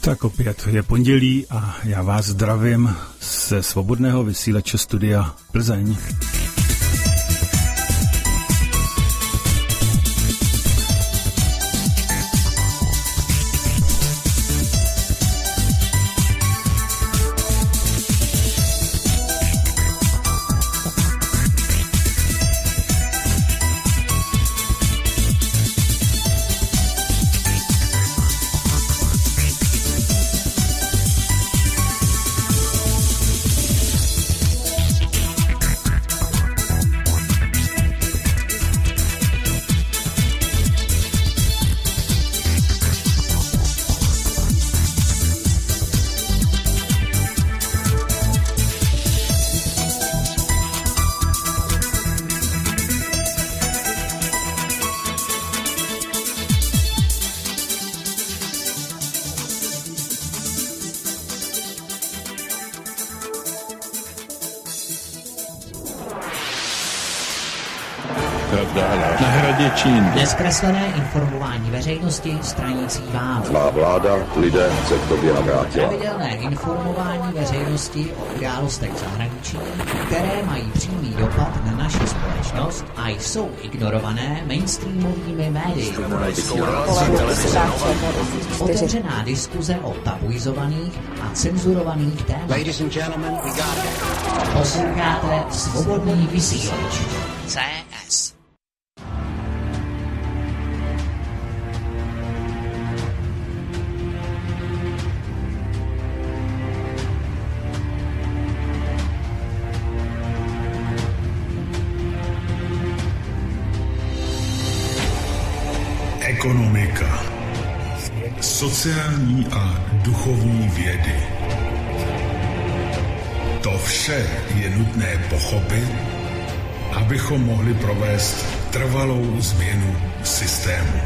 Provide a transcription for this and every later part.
Tak opět je pondělí a já vás zdravím ze svobodného vysílače Studia Plzeň. Na hradě Čín. Nezkreslené informování veřejnosti stranící vám. Má vláda, lidé se k tobě navrátila. Pravidelné informování veřejnosti o událostech v zahraničí, které mají přímý dopad na naši společnost a jsou ignorované mainstreamovými médii. Otevřená diskuze o tabuizovaných a cenzurovaných tématech. Posloucháte Svobodný vysílač. CS. Ekonomika, sociální a duchovní vědy. To vše je nutné pochopit, abychom mohli provést trvalou změnu systému.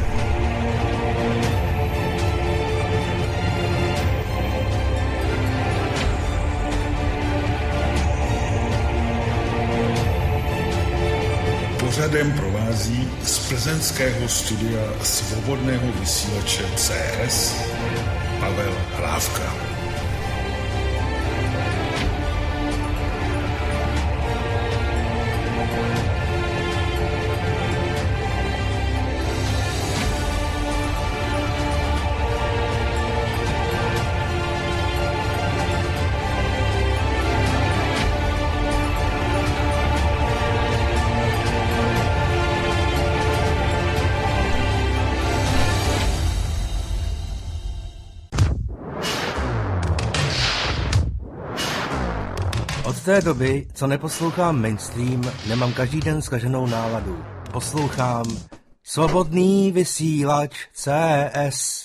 Pořadem provází z plzeňského studia svobodného vysílače CS Pavel Hlávka. Od té doby, co neposlouchám mainstream, nemám každý den zkaženou náladu. Poslouchám Svobodný vysílač CS.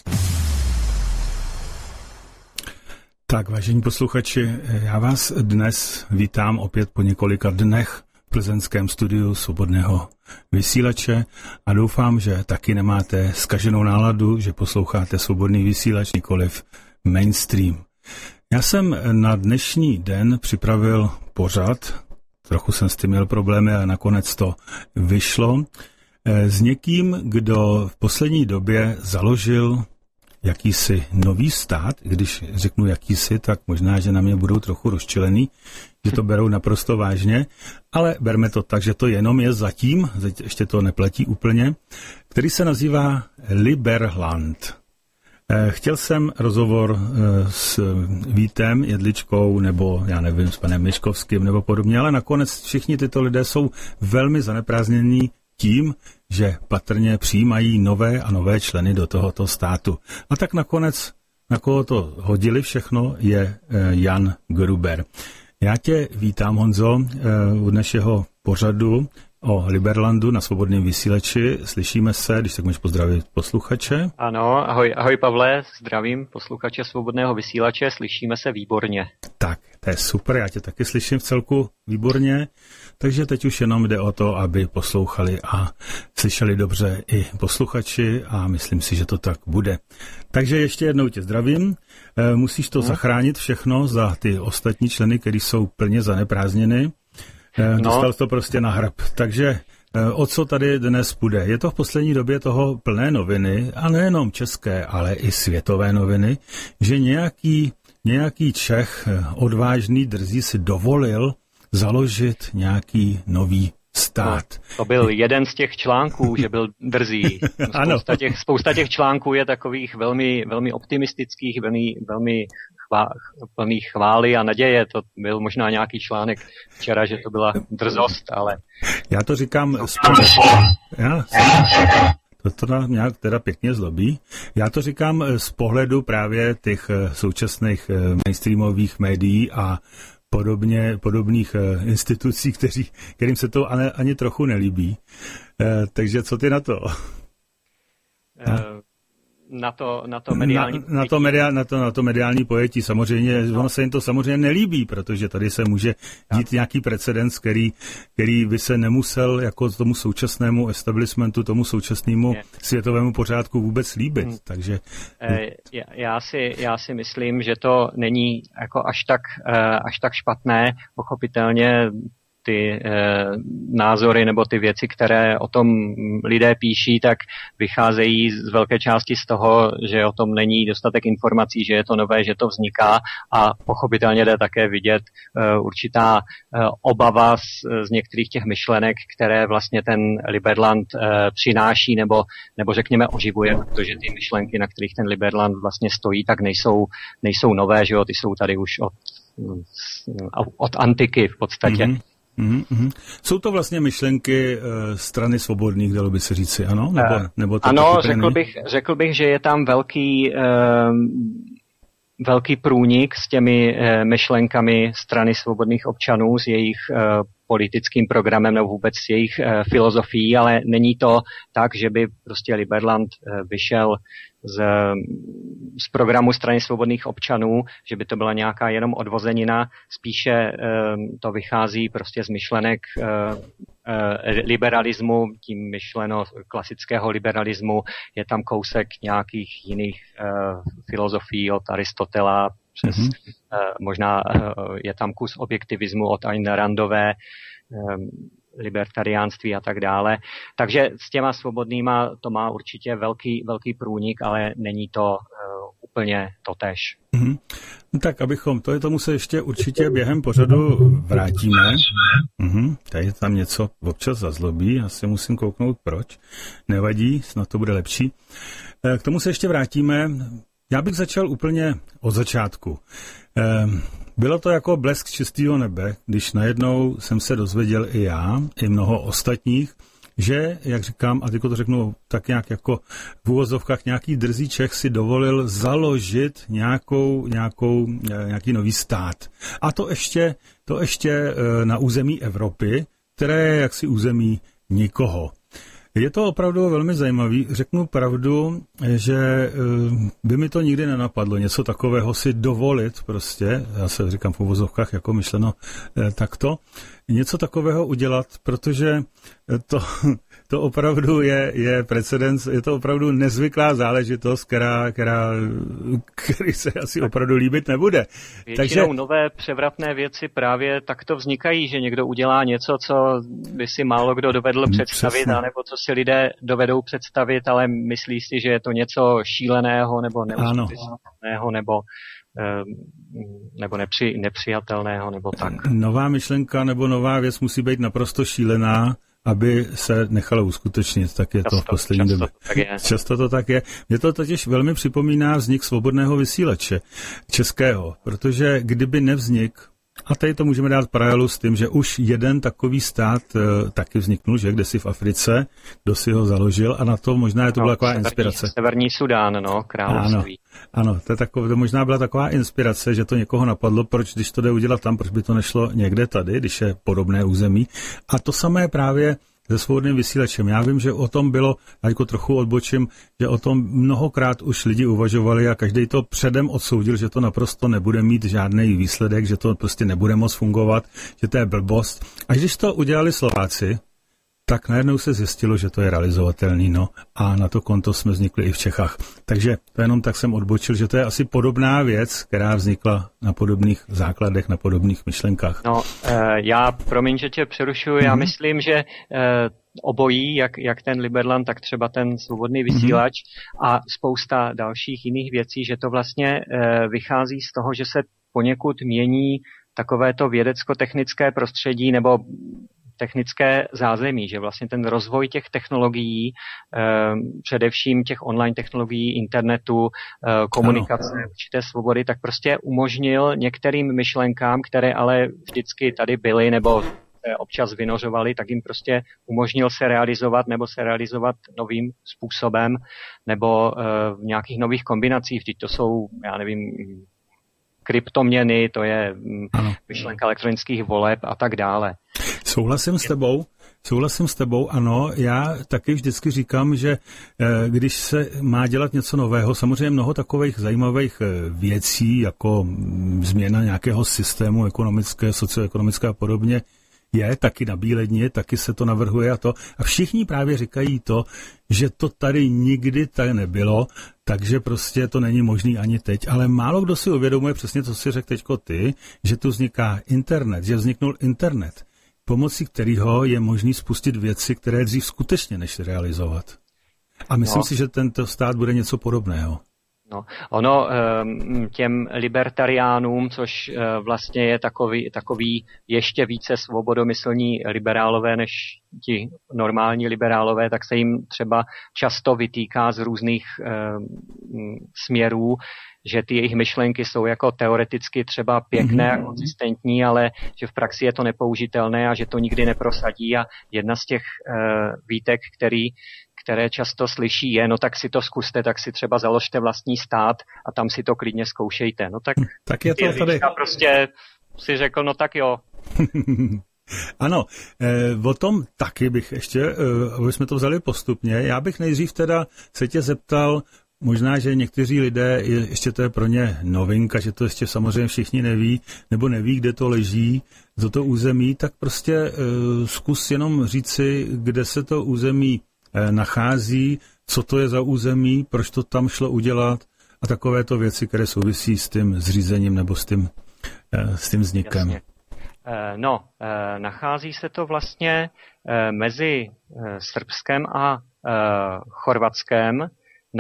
Tak, vážení posluchači, já vás dnes vítám opět po několika dnech v plzeňském studiu Svobodného vysílače a doufám, že taky nemáte zkaženou náladu, že posloucháte Svobodný vysílač, nikoliv mainstream. Já jsem na dnešní den připravil pořad, trochu jsem s tím měl problémy a nakonec to vyšlo, s někým, kdo v poslední době založil jakýsi nový stát. Když řeknu jakýsi, tak možná, že na mě budou trochu rozčilený, že to berou naprosto vážně, ale berme to tak, že to jenom je zatím, ještě to neplatí úplně, který se nazývá Liberland. Chtěl jsem rozhovor s Vítem Jedličkou nebo já nevím, s panem Miškovským nebo podobně, ale nakonec všichni tyto lidé jsou velmi zaneprázdnění tím, že patrně přijímají nové a nové členy do tohoto státu. A tak nakonec, na koho to hodili všechno, je Jan Gruber. Já tě vítám, Honzo, u našeho pořadu o Liberlandu na Svobodném vysílači. Slyšíme se, když tak můžeš pozdravit posluchače. Ano, ahoj Pavle, zdravím posluchače Svobodného vysílače, slyšíme se výborně. Tak, to je super, já tě taky slyším v celku výborně, takže teď už jenom jde o to, aby poslouchali a slyšeli dobře i posluchači a myslím si, že to tak bude. Takže ještě jednou tě zdravím, musíš to zachránit všechno za ty ostatní členy, kteří jsou plně zaneprázdněny. Dostal to prostě na hrb. Takže O co tady dnes půjde? Je to v poslední době toho plné noviny, a nejenom české, ale i světové noviny, že nějaký Čech odvážný, drzý si dovolil založit nějaký nový stát. No, to byl jeden z těch článků, že byl drzý. Spousta těch článků je takových velmi, velmi optimistických, velmi plných chvály a naděje. To byl možná nějaký článek včera, že to byla drzost, ale... Já to říkám... To nás nějak teda pěkně zlobí. Já to říkám z pohledu právě těch současných mainstreamových médií a podobných institucí, kterým se to ani trochu nelíbí. Takže co ty na to? Na to mediální pojetí. Samozřejmě, ono se jim to samozřejmě nelíbí, protože tady se může dít nějaký precedens, který by se nemusel jako tomu současnému establishmentu, tomu současnému světovému pořádku vůbec líbit. Takže... Já si myslím, že to není jako až tak špatné, pochopitelně ty názory nebo ty věci, které o tom lidé píší, tak vycházejí z velké části z toho, že o tom není dostatek informací, že je to nové, že to vzniká a pochopitelně jde také vidět určitá obava z některých těch myšlenek, které vlastně ten Liberland přináší nebo řekněme oživuje, protože ty myšlenky, na kterých ten Liberland vlastně stojí, tak nejsou nové, že jo, ty jsou tady už od antiky v podstatě. Mm-hmm. Jsou to vlastně myšlenky strany svobodných, dalo by se říci, ano? Nebo to ano, řekl bych, že je tam velký průnik s těmi myšlenkami strany svobodných občanů, s jejich politickým programem nebo vůbec s jejich filozofií, ale není to tak, že by prostě Liberland vyšel z programu strany svobodných občanů, že by to byla nějaká jenom odvozenina, spíše to vychází prostě z myšlenek liberalismu, tím myšleno klasického liberalismu, je tam kousek nějakých jiných filozofií od Aristotela, možná je tam kus objektivismu od Ayn Randové, libertariánství a tak dále. Takže s těma svobodnýma to má určitě velký průnik, ale není to úplně totéž. Mm-hmm. Tak abychom, tomu se ještě určitě během pořadu vrátíme. Tady tam něco občas zazlobí, asi musím kouknout proč. Nevadí, snad to bude lepší. K tomu se ještě vrátíme. Já bych začal úplně od začátku. Bylo to jako blesk čistého nebe, když najednou jsem se dozvěděl i já, i mnoho ostatních, že, jak říkám, a teďko to řeknu tak nějak jako v uvozovkách, nějaký drzý Čech si dovolil založit nějaký nový stát. A to ještě na území Evropy, které je jaksi území nikoho. Je to opravdu velmi zajímavý. Řeknu pravdu, že by mi to nikdy nenapadlo něco takového si dovolit prostě, já se říkám v uvozovkách jako myšleno takto, něco takového udělat, protože to opravdu je precedens, je to opravdu nezvyklá záležitost, který se asi opravdu líbit nebude. Většinou nové převratné věci právě takto vznikají, že někdo udělá něco, co by si málo kdo dovedl představit, anebo co si lidé dovedou představit, ale myslí si, že je to něco šíleného nebo neuvěřitelného nebo nepřijatelného nebo tak. Nová myšlenka nebo nová věc musí být naprosto šílená, aby se nechalo uskutečnit, tak je to v poslední době. Často to tak je. Mě to totiž velmi připomíná vznik svobodného vysílače českého, protože kdyby nevznik, a tady to můžeme dát paralelu s tím, že už jeden takový stát taky vzniknul, že kdesi v Africe, kdo si ho založil a na to možná to byla taková inspirace. Severní Sudán, království. Ano, to možná byla taková inspirace, že to někoho napadlo, proč když to jde udělat tam, proč by to nešlo někde tady, když je podobné území. A to samé právě se svobodným vysílačem. Já vím, že o tom bylo, jako trochu odbočím, že o tom mnohokrát už lidi uvažovali a každý to předem odsoudil, že to naprosto nebude mít žádný výsledek, že to prostě nebude moc fungovat, že to je blbost. A když to udělali Slováci, tak najednou se zjistilo, že to je realizovatelný, a na to konto jsme vznikli i v Čechách. Takže to jenom tak jsem odbočil, že to je asi podobná věc, která vznikla na podobných základech, na podobných myšlenkách. Promiň, že tě přerušuju, já myslím, že obojí, jak ten Liberland, tak třeba ten svobodný vysílač a spousta dalších jiných věcí, že to vlastně vychází z toho, že se poněkud mění takovéto vědecko-technické prostředí nebo technické zázemí, že vlastně ten rozvoj těch technologií, především těch online technologií, internetu, komunikace, určité svobody, tak prostě umožnil některým myšlenkám, které ale vždycky tady byly nebo občas vynořovaly, tak jim prostě umožnil se realizovat novým způsobem nebo v nějakých nových kombinacích. Vždyť to jsou, já nevím, kryptoměny, to je myšlenka elektronických voleb a tak dále. Souhlasím s tebou, ano. Já taky vždycky říkám, že když se má dělat něco nového, samozřejmě mnoho takových zajímavých věcí, jako změna nějakého systému ekonomické, socioekonomické a podobně, je taky na bíledni, taky se to navrhuje a to. A všichni právě říkají to, že to tady nikdy tak nebylo, takže prostě to není možný ani teď. Ale málo kdo si uvědomuje přesně, co si řekl teďko ty, že tu vzniká internet, že vzniknul internet, pomocí kterého je možný spustit věci, které dřív skutečně než realizovat. A myslím si, že tento stát bude něco podobného. No, ono těm libertariánům, což vlastně je takový ještě více svobodomyslní liberálové než ti normální liberálové, tak se jim třeba často vytýká z různých směrů, že ty jejich myšlenky jsou jako teoreticky třeba pěkné a konzistentní, ale že v praxi je to nepoužitelné a že to nikdy neprosadí. A jedna z těch výtek, které často slyší je, no tak si to zkuste, tak si třeba založte vlastní stát a tam si to klidně zkoušejte. No tak je to tady. Prostě si řekl, no tak jo. Ano, o tom taky bych ještě, aby jsme to vzali postupně. Já bych nejdřív teda se tě zeptal, možná, že někteří lidé, ještě to je pro ně novinka, že to ještě samozřejmě všichni neví, nebo neví, kde to leží, za to území, tak prostě zkus jenom říci, kde se to území nachází, co to je za území, proč to tam šlo udělat a takovéto věci, které souvisí s tím zřízením nebo s tím vznikem. Jasně. Nachází se to vlastně mezi Srbskem a Chorvatskem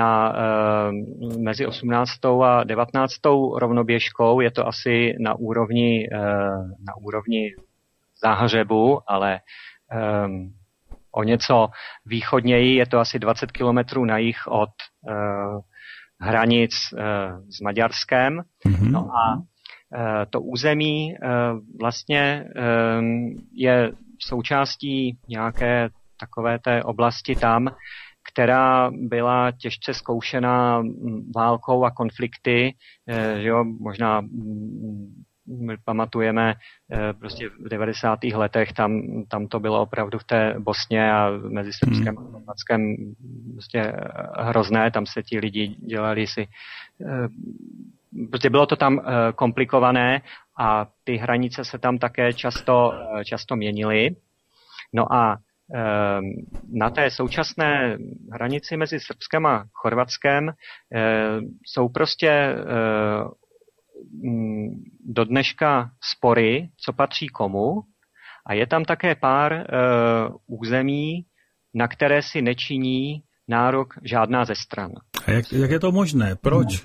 mezi 18. a 19. rovnoběžkou. Je to asi na úrovni záhřebu, ale o něco východněji je to asi 20 kilometrů na jih od hranic s Maďarskem. No a to území vlastně je součástí nějaké takové té oblasti tam, která byla těžce zkoušená válkou a konflikty, že jo, možná pamatujeme prostě v 90. letech, tam to bylo opravdu v té Bosně a mezi Srbskem a Chorvatskem prostě hrozné, tam se ti lidi dělali si, prostě bylo to tam komplikované a ty hranice se tam také často měnily. No a na té současné hranici mezi Srbskem a Chorvatskem jsou prostě do dneška spory, co patří komu, a je tam také pár území, na které si nečiní nárok žádná ze stran. A jak je to možné? Proč?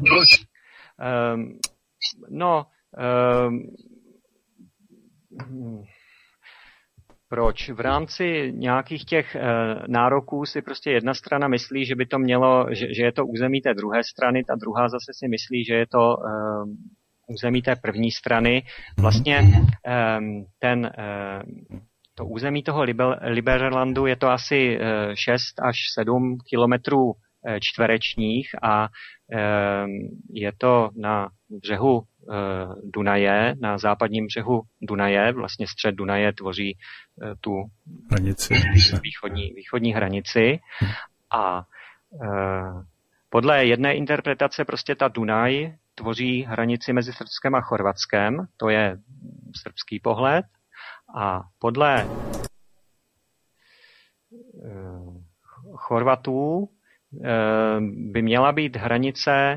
Proč? V rámci nějakých těch nároků si prostě jedna strana myslí, že by to mělo, že je to území té druhé strany, ta druhá zase si myslí, že je to území té první strany. Vlastně to území toho Liberlandu je to asi 6 až 7 kilometrů čtverečních a je to na břehu Dunaje, na západním břehu Dunaje, vlastně střed Dunaje tvoří tu hranici. východní hranici a podle jedné interpretace prostě ta Dunaj tvoří hranici mezi Srbskem a Chorvatskem, to je srbský pohled, a podle Chorvatů by měla být hranice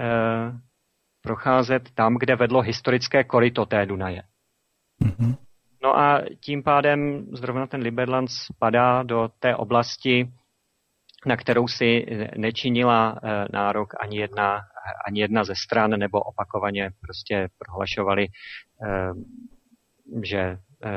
procházet tam, kde vedlo historické koryto té Dunaje. No a tím pádem zrovna ten Liberland spadá do té oblasti, na kterou si nečinila nárok ani jedna ze stran, nebo opakovaně prostě prohlašovali, že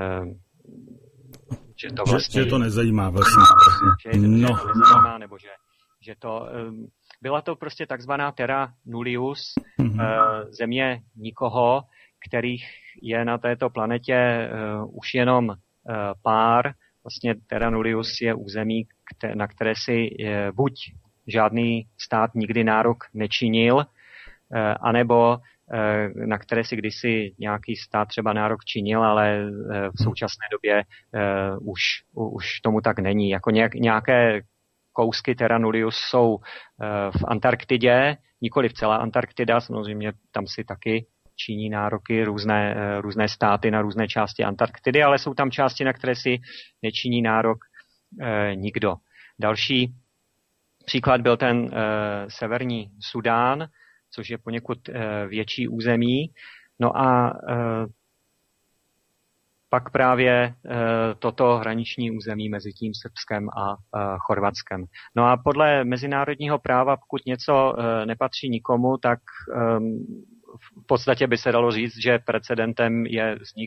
to vlastně... Že to nezajímá vlastně. Že to nezajímá, nebo že to... Byla to prostě takzvaná terra nullius, země nikoho, kterých je na této planetě už jenom pár. Vlastně terra nullius je území, na které si buď žádný stát nikdy nárok nečinil, anebo na které si kdysi nějaký stát třeba nárok činil, ale v současné době už tomu tak není. Jako nějaké kousky terra nullius jsou v Antarktidě, nikoli v celá Antarktida, samozřejmě tam si taky činí nároky různé státy na různé části Antarktidy, ale jsou tam části, na které si nečiní nárok nikdo. Další příklad byl ten severní Sudán, což je poněkud větší území. No a pak právě toto hraniční území mezi tím Srbskem a Chorvatskem. No a podle mezinárodního práva, pokud něco nepatří nikomu, tak v podstatě by se dalo říct, že precedentem je vznik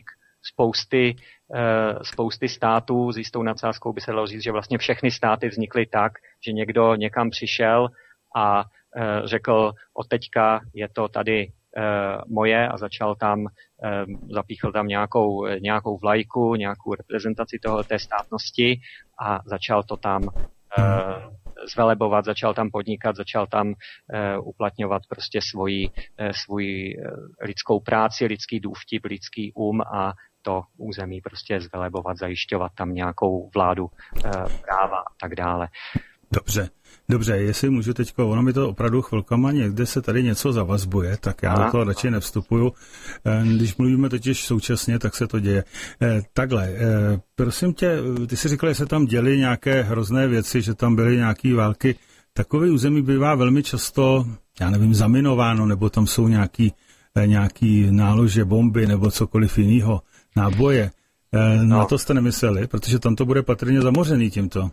spousty států. S jistou nadsázkou by se dalo říct, že vlastně všechny státy vznikly tak, že někdo někam přišel a řekl, od teďka je to tady moje a začal tam, zapíchl tam nějakou vlajku, nějakou reprezentaci té státnosti a začal to tam zvelebovat, začal tam podnikat, začal tam uplatňovat prostě svoji lidskou práci, lidský důvtip, lidský a to území prostě zvelebovat, zajišťovat tam nějakou vládu práva a tak dále. Dobře, jestli můžu teďko, ono mi to opravdu chvilkama někde se tady něco zavazbuje, tak já do toho radši nevstupuju. Když mluvíme totiž současně, tak se to děje. Takhle, prosím tě, ty jsi říkal, že se tam děly nějaké hrozné věci, že tam byly nějaké války. Takové území bývá velmi často, já nevím, zaminováno, nebo tam jsou nějaký nálože, bomby, nebo cokoliv jiného, náboje. Na to jste nemysleli, protože tam to bude patrně zamořený tímto.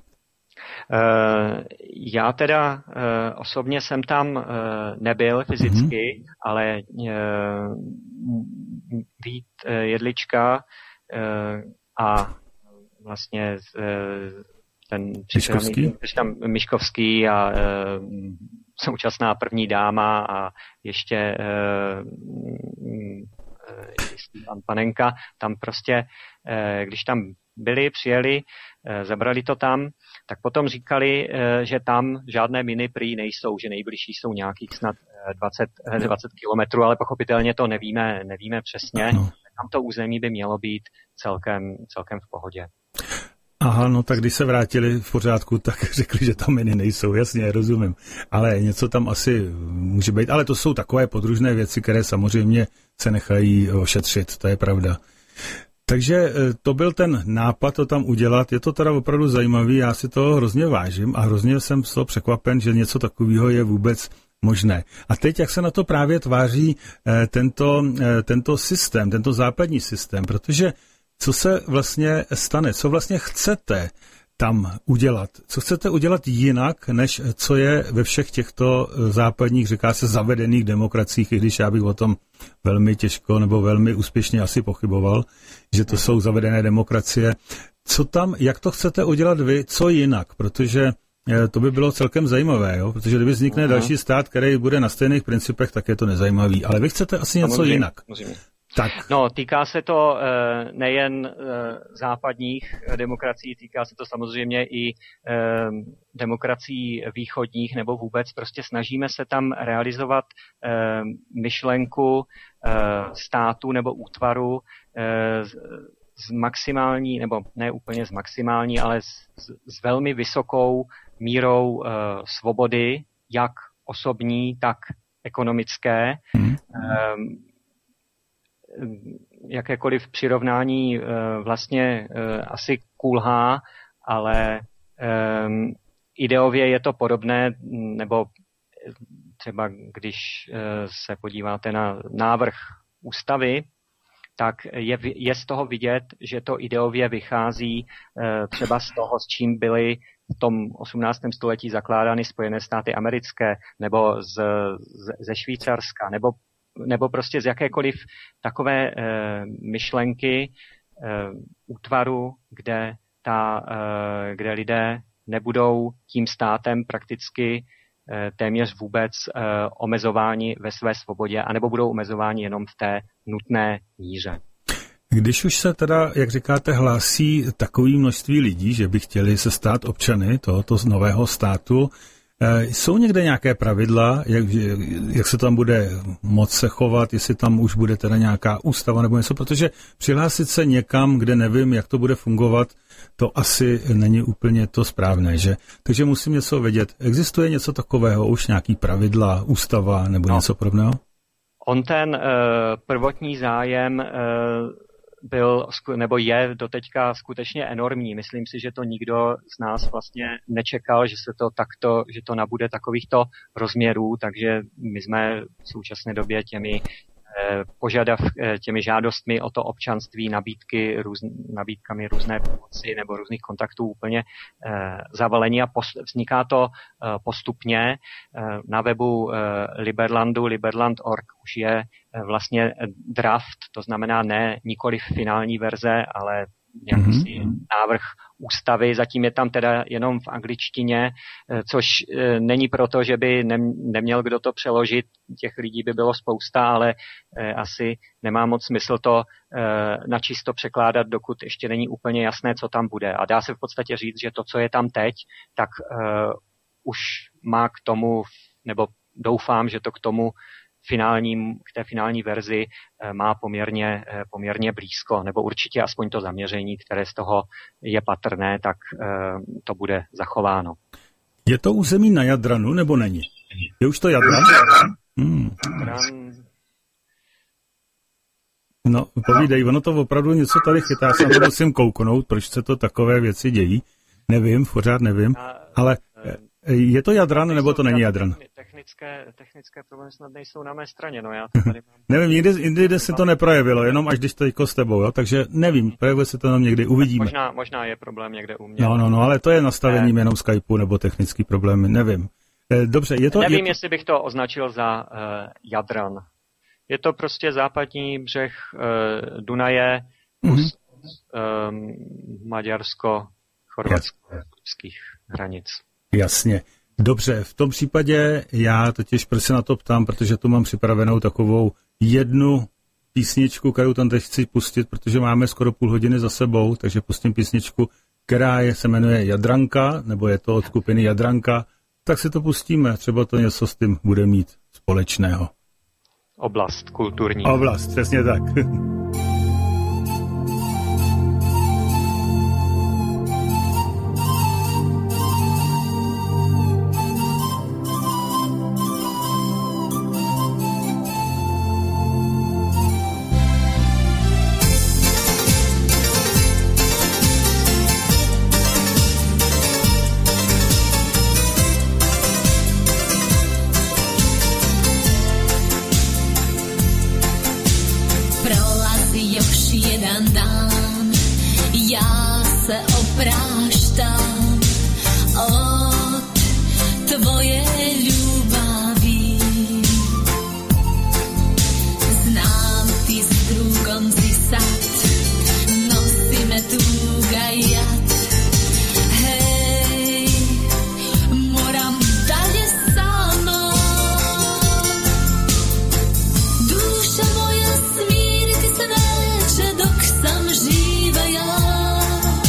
Já teda osobně jsem tam nebyl fyzicky, ale Vít Jedlička a vlastně ten Miškovský a současná první dáma a ještě pan Panenka, tam prostě, když tam přijeli, zabrali to tam, tak potom říkali, že tam žádné miny prý nejsou, že nejbližší jsou nějakých snad 20 kilometrů, ale pochopitelně to nevíme přesně. Ano. Tam to území by mělo být celkem v pohodě. Aha, no tak když se vrátili v pořádku, tak řekli, že tam miny nejsou, jasně, rozumím. Ale něco tam asi může být, ale to jsou takové podružné věci, které samozřejmě se nechají ošetřit, to je pravda. Takže to byl ten nápad to tam udělat, je to teda opravdu zajímavý, já si to hrozně vážím a hrozně jsem z toho překvapen, že něco takového je vůbec možné. A teď, jak se na to právě tváří tento systém, tento západní systém, protože co se vlastně stane, co vlastně chcete tam udělat, co chcete udělat jinak, než co je ve všech těchto západních, říká se, zavedených demokraciích, i když já bych o tom velmi těžko nebo velmi úspěšně asi pochyboval, že to jsou zavedené demokracie. Co tam, jak to chcete udělat vy, co jinak, protože to by bylo celkem zajímavé, jo? Protože kdyby vznikne další stát, který bude na stejných principech, tak je to nezajímavý, ale vy chcete asi něco jinak. Tak. No, týká se to nejen západních demokracií, týká se to samozřejmě i demokracií východních, nebo vůbec prostě snažíme se tam realizovat myšlenku státu nebo útvaru s maximální, nebo ne úplně s maximální, ale s velmi vysokou mírou svobody, jak osobní, tak ekonomické. Jakékoliv přirovnání vlastně asi kulhá, ale ideově je to podobné, nebo třeba když se podíváte na návrh ústavy, tak je z toho vidět, že to ideově vychází třeba z toho, s čím byly v tom 18. století zakládány Spojené státy americké, nebo ze Švýcarska, nebo prostě z jakékoliv takové myšlenky útvaru, kde lidé nebudou tím státem prakticky téměř vůbec omezováni ve své svobodě, anebo budou omezováni jenom v té nutné míře. Když už se teda, jak říkáte, hlásí takové množství lidí, že by chtěli se stát občany tohoto nového státu, jsou někde nějaké pravidla, jak se tam bude moc se chovat, jestli tam už bude teda nějaká ústava nebo něco, protože přihlásit se někam, kde nevím, jak to bude fungovat, to asi není úplně to správné, že? Takže musím něco vědět. Existuje něco takového, už nějaký pravidla, ústava nebo něco podobného? On ten prvotní zájem byl, nebo je doteďka skutečně enormní. Myslím si, že to nikdo z nás vlastně nečekal, že to nabude takovýchto rozměrů, takže my jsme v současné době těmi žádostmi o to občanství, nabídkami různé pomoci nebo různých kontaktů úplně zavalení a vzniká to postupně. Na webu Liberland.org už je vlastně draft, to znamená nikoli finální verze, ale nějaký návrh ústavy. Zatím je tam teda jenom v angličtině, což není proto, že by neměl kdo to přeložit. Těch lidí by bylo spousta, ale asi nemá moc smysl to načisto překládat, dokud ještě není úplně jasné, co tam bude. A dá se v podstatě říct, že to, co je tam teď, tak už má k tomu, nebo doufám, že to k té finální verzi má poměrně blízko, nebo určitě aspoň to zaměření, které z toho je patrné, tak to bude zachováno. Je to území na Jadranu, nebo není? Je už to Jadran? No, povídej, ono to opravdu něco tady chytá, já se to musím kouknout, proč se to takové věci dějí. Nevím, pořád nevím, ale je to Jadran, nebo to není Jadran? Technické problémy snad nejsou na mé straně, no já to tady mám. Nevím, nikdy se to neprojevilo, jenom až když teďko s tebou, jo? Takže nevím, projevuje se to nám někdy, uvidíme. Možná je problém někde u mě. No, ale to je nastavením jenom Skypeu nebo technický problémy, nevím. Dobře, Nevím, jestli bych to označil za Jadran. Je to prostě západní břeh Dunaje plus maďarsko-chorvatských hranic. Jasně. Dobře, v tom případě já totiž se na to ptám, protože tu mám připravenou takovou jednu písničku, kterou tam teď chci pustit, protože máme skoro půl hodiny za sebou, takže pustím písničku, která se jmenuje Jadranka, nebo je to od skupiny Jadranka, tak si to pustíme, třeba to něco s tím bude mít společného. Oblast kulturní. Oblast, přesně tak.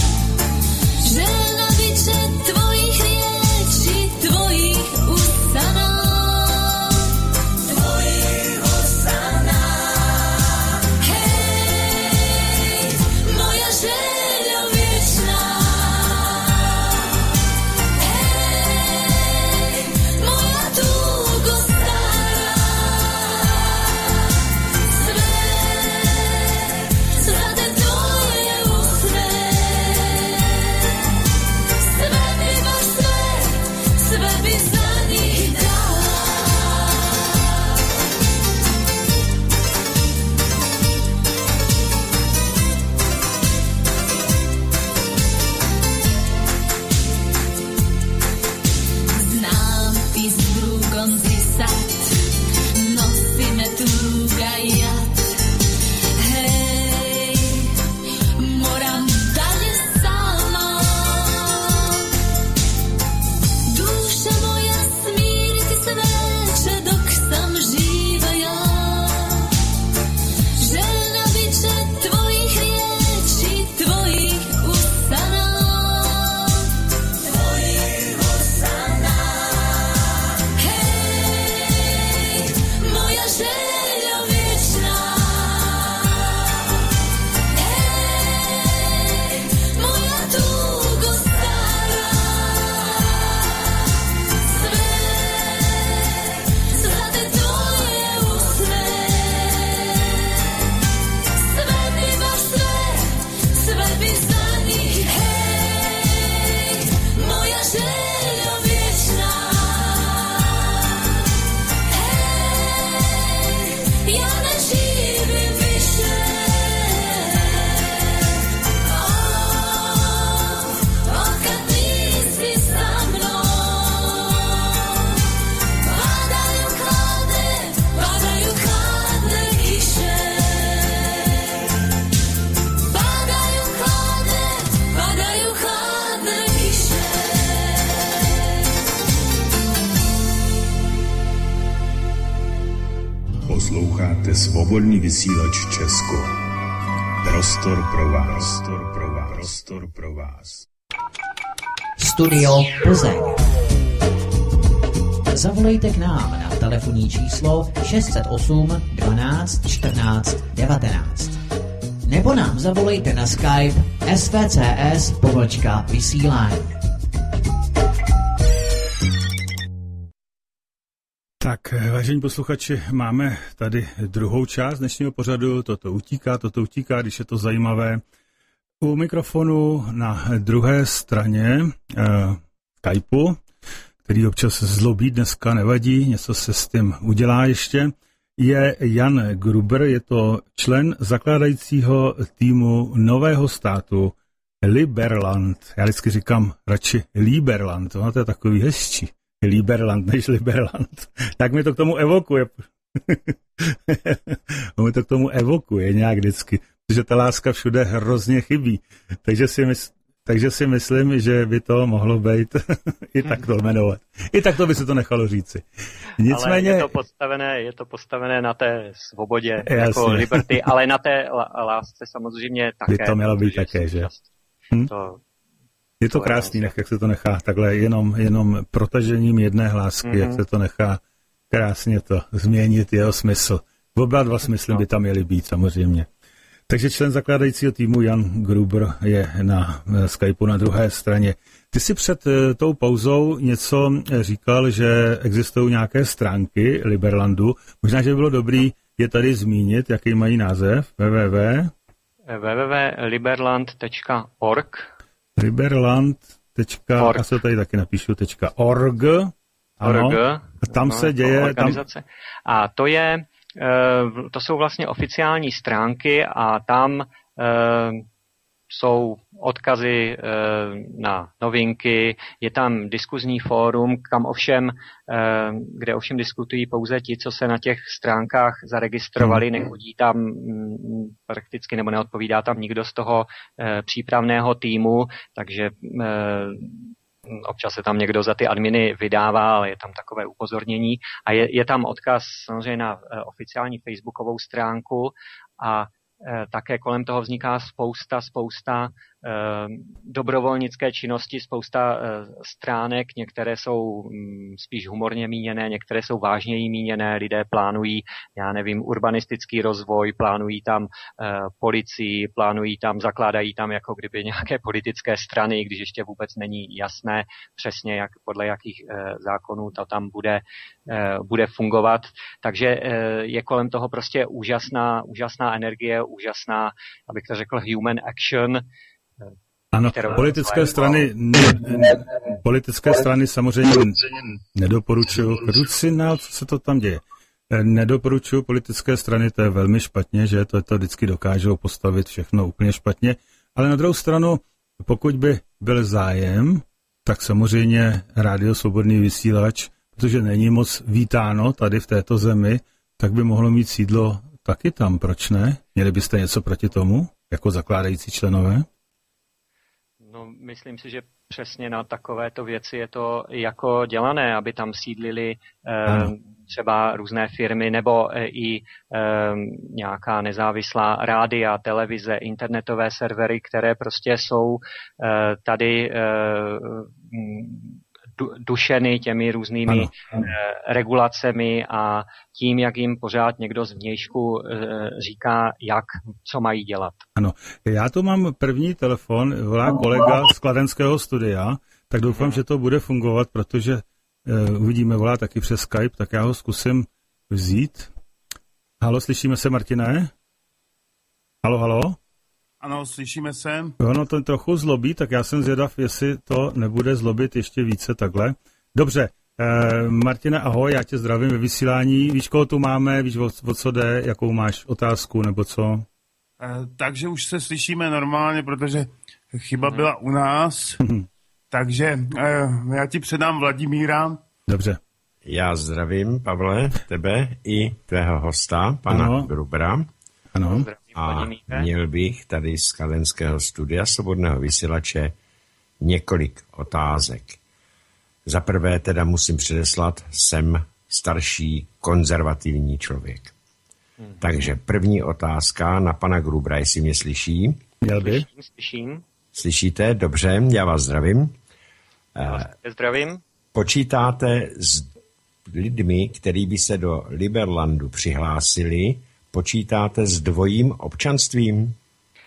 Že na biče tvojich rieči, tvojich úst Posloucháte Svobodný vysílač Česko. Prostor pro vás. Prostor pro vás. Studio Plzeň. Zavolejte k nám na telefonní číslo 608 12 14 19. Nebo nám zavolejte na Skype svcs_vysílání. Tak, vážení posluchači, máme tady druhou část dnešního pořadu. Toto utíká, když je to zajímavé. U mikrofonu na druhé straně Skypeu, který občas zlobí, dneska nevadí, něco se s tím udělá ještě, je Jan Gruber, je to člen zakládajícího týmu nového státu Liberland. Já vždycky říkám radši Liberland, to je takový hezčí. Liberland než Liberland. Tak mi to k tomu evokuje. Mi to k tomu evokuje nějak vždycky, protože ta láska všude hrozně chybí. Takže si myslím, že by to mohlo být i tak to jmenovat. I tak to by se to nechalo říci. Nicméně... Ale je to postavené na té svobodě, jako liberty, ale na té lásce samozřejmě také. By to mělo být také, že? Je to krásný, jak se to nechá takhle jenom protažením jedné hlásky, jak se to nechá krásně to změnit jeho smysl. Oba dva smysly by tam měly být samozřejmě. Takže člen zakládajícího týmu Jan Gruber je na Skypeu na druhé straně. Ty si před tou pauzou něco říkal, že existují nějaké stránky Liberlandu. Možná, že by bylo dobrý je tady zmínit, jaký mají název. www.liberland.org Liberland. A se tady taky napíšu .org. Ano. A tam se děje... Organizace. A to jsou vlastně oficiální stránky a tam jsou odkazy na novinky, je tam diskuzní fórum, kde ovšem diskutují pouze ti, co se na těch stránkách zaregistrovali, nechodí tam prakticky nebo neodpovídá tam nikdo z toho přípravného týmu, takže občas se tam někdo za ty adminy vydává, ale je tam takové upozornění a je tam odkaz samozřejmě na oficiální facebookovou stránku a také kolem toho vzniká spousta dobrovolnické činnosti, spousta stránek, některé jsou spíš humorně míněné, některé jsou vážněji míněné, lidé plánují, urbanistický rozvoj, plánují tam policii, zakládají tam jako kdyby nějaké politické strany, když ještě vůbec není jasné přesně, podle jakých zákonů to tam bude fungovat. Takže je kolem toho prostě úžasná energie, úžasná, abych to řekl, human action. Ano, politické strany samozřejmě nedoporučuju. Rucinál, co se to tam děje? Nedoporučuju politické strany, to je velmi špatně, že to vždycky dokážou postavit všechno úplně špatně, ale na druhou stranu, pokud by byl zájem, tak samozřejmě Rádio Svobodný vysílač, protože není moc vítáno tady v této zemi, tak by mohlo mít sídlo taky tam, proč ne? Měli byste něco proti tomu, jako zakládající členové? No, myslím si, že přesně na takovéto věci je to jako dělané, aby tam sídlili třeba různé firmy nebo i nějaká nezávislá rádia, televize, internetové servery, které prostě jsou tady dušeny těmi různými regulacemi a tím, jak jim pořád někdo zvnějšku říká, co mají dělat. Ano, já tu mám první telefon, volá kolega z kladenského studia, tak doufám, že to bude fungovat, protože uvidíme, volá taky přes Skype, tak já ho zkusím vzít. Halo, slyšíme se, Martine? Halo? Ano, slyšíme se. Ono to trochu zlobí, tak já jsem zvědav, jestli to nebude zlobit ještě více takhle. Dobře, Martine, ahoj, já tě zdravím ve vysílání. Víš, koho tu máme, víš, o co jde, jakou máš otázku, nebo co? Takže už se slyšíme normálně, protože chyba byla u nás. Takže já ti předám Vladimíra. Dobře. Já zdravím, Pavle, tebe i tvého hosta, pana Grubera. Ano. A měl bych tady z kladenského studia Svobodného vysílače několik otázek. Za prvé teda musím předeslat, jsem starší konzervativní člověk. Takže první otázka na pana Grubera, jestli mě slyší. Měl by. Slyším. Slyšíte? Dobře, já vás zdravím. Zdravím. Počítáte s lidmi, kteří by se do Liberlandu přihlásili, počítáte s dvojím občanstvím?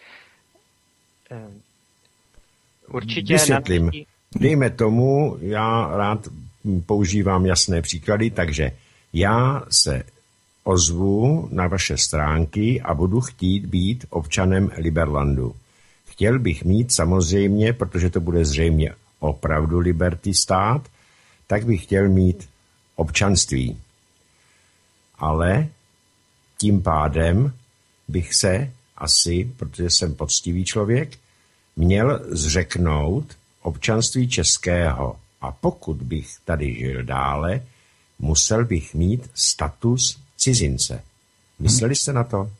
Určitě. Vysvětlím. Dejme tomu, já rád používám jasné příklady, takže já se ozvu na vaše stránky a budu chtít být občanem Liberlandu. Chtěl bych mít samozřejmě, protože to bude zřejmě opravdu Liberty stát, tak bych chtěl mít občanství. Ale tím pádem bych se asi, protože jsem poctivý člověk, měl zřeknout občanství českého. A pokud bych tady žil dále, musel bych mít status cizince. Mysleli jste na to?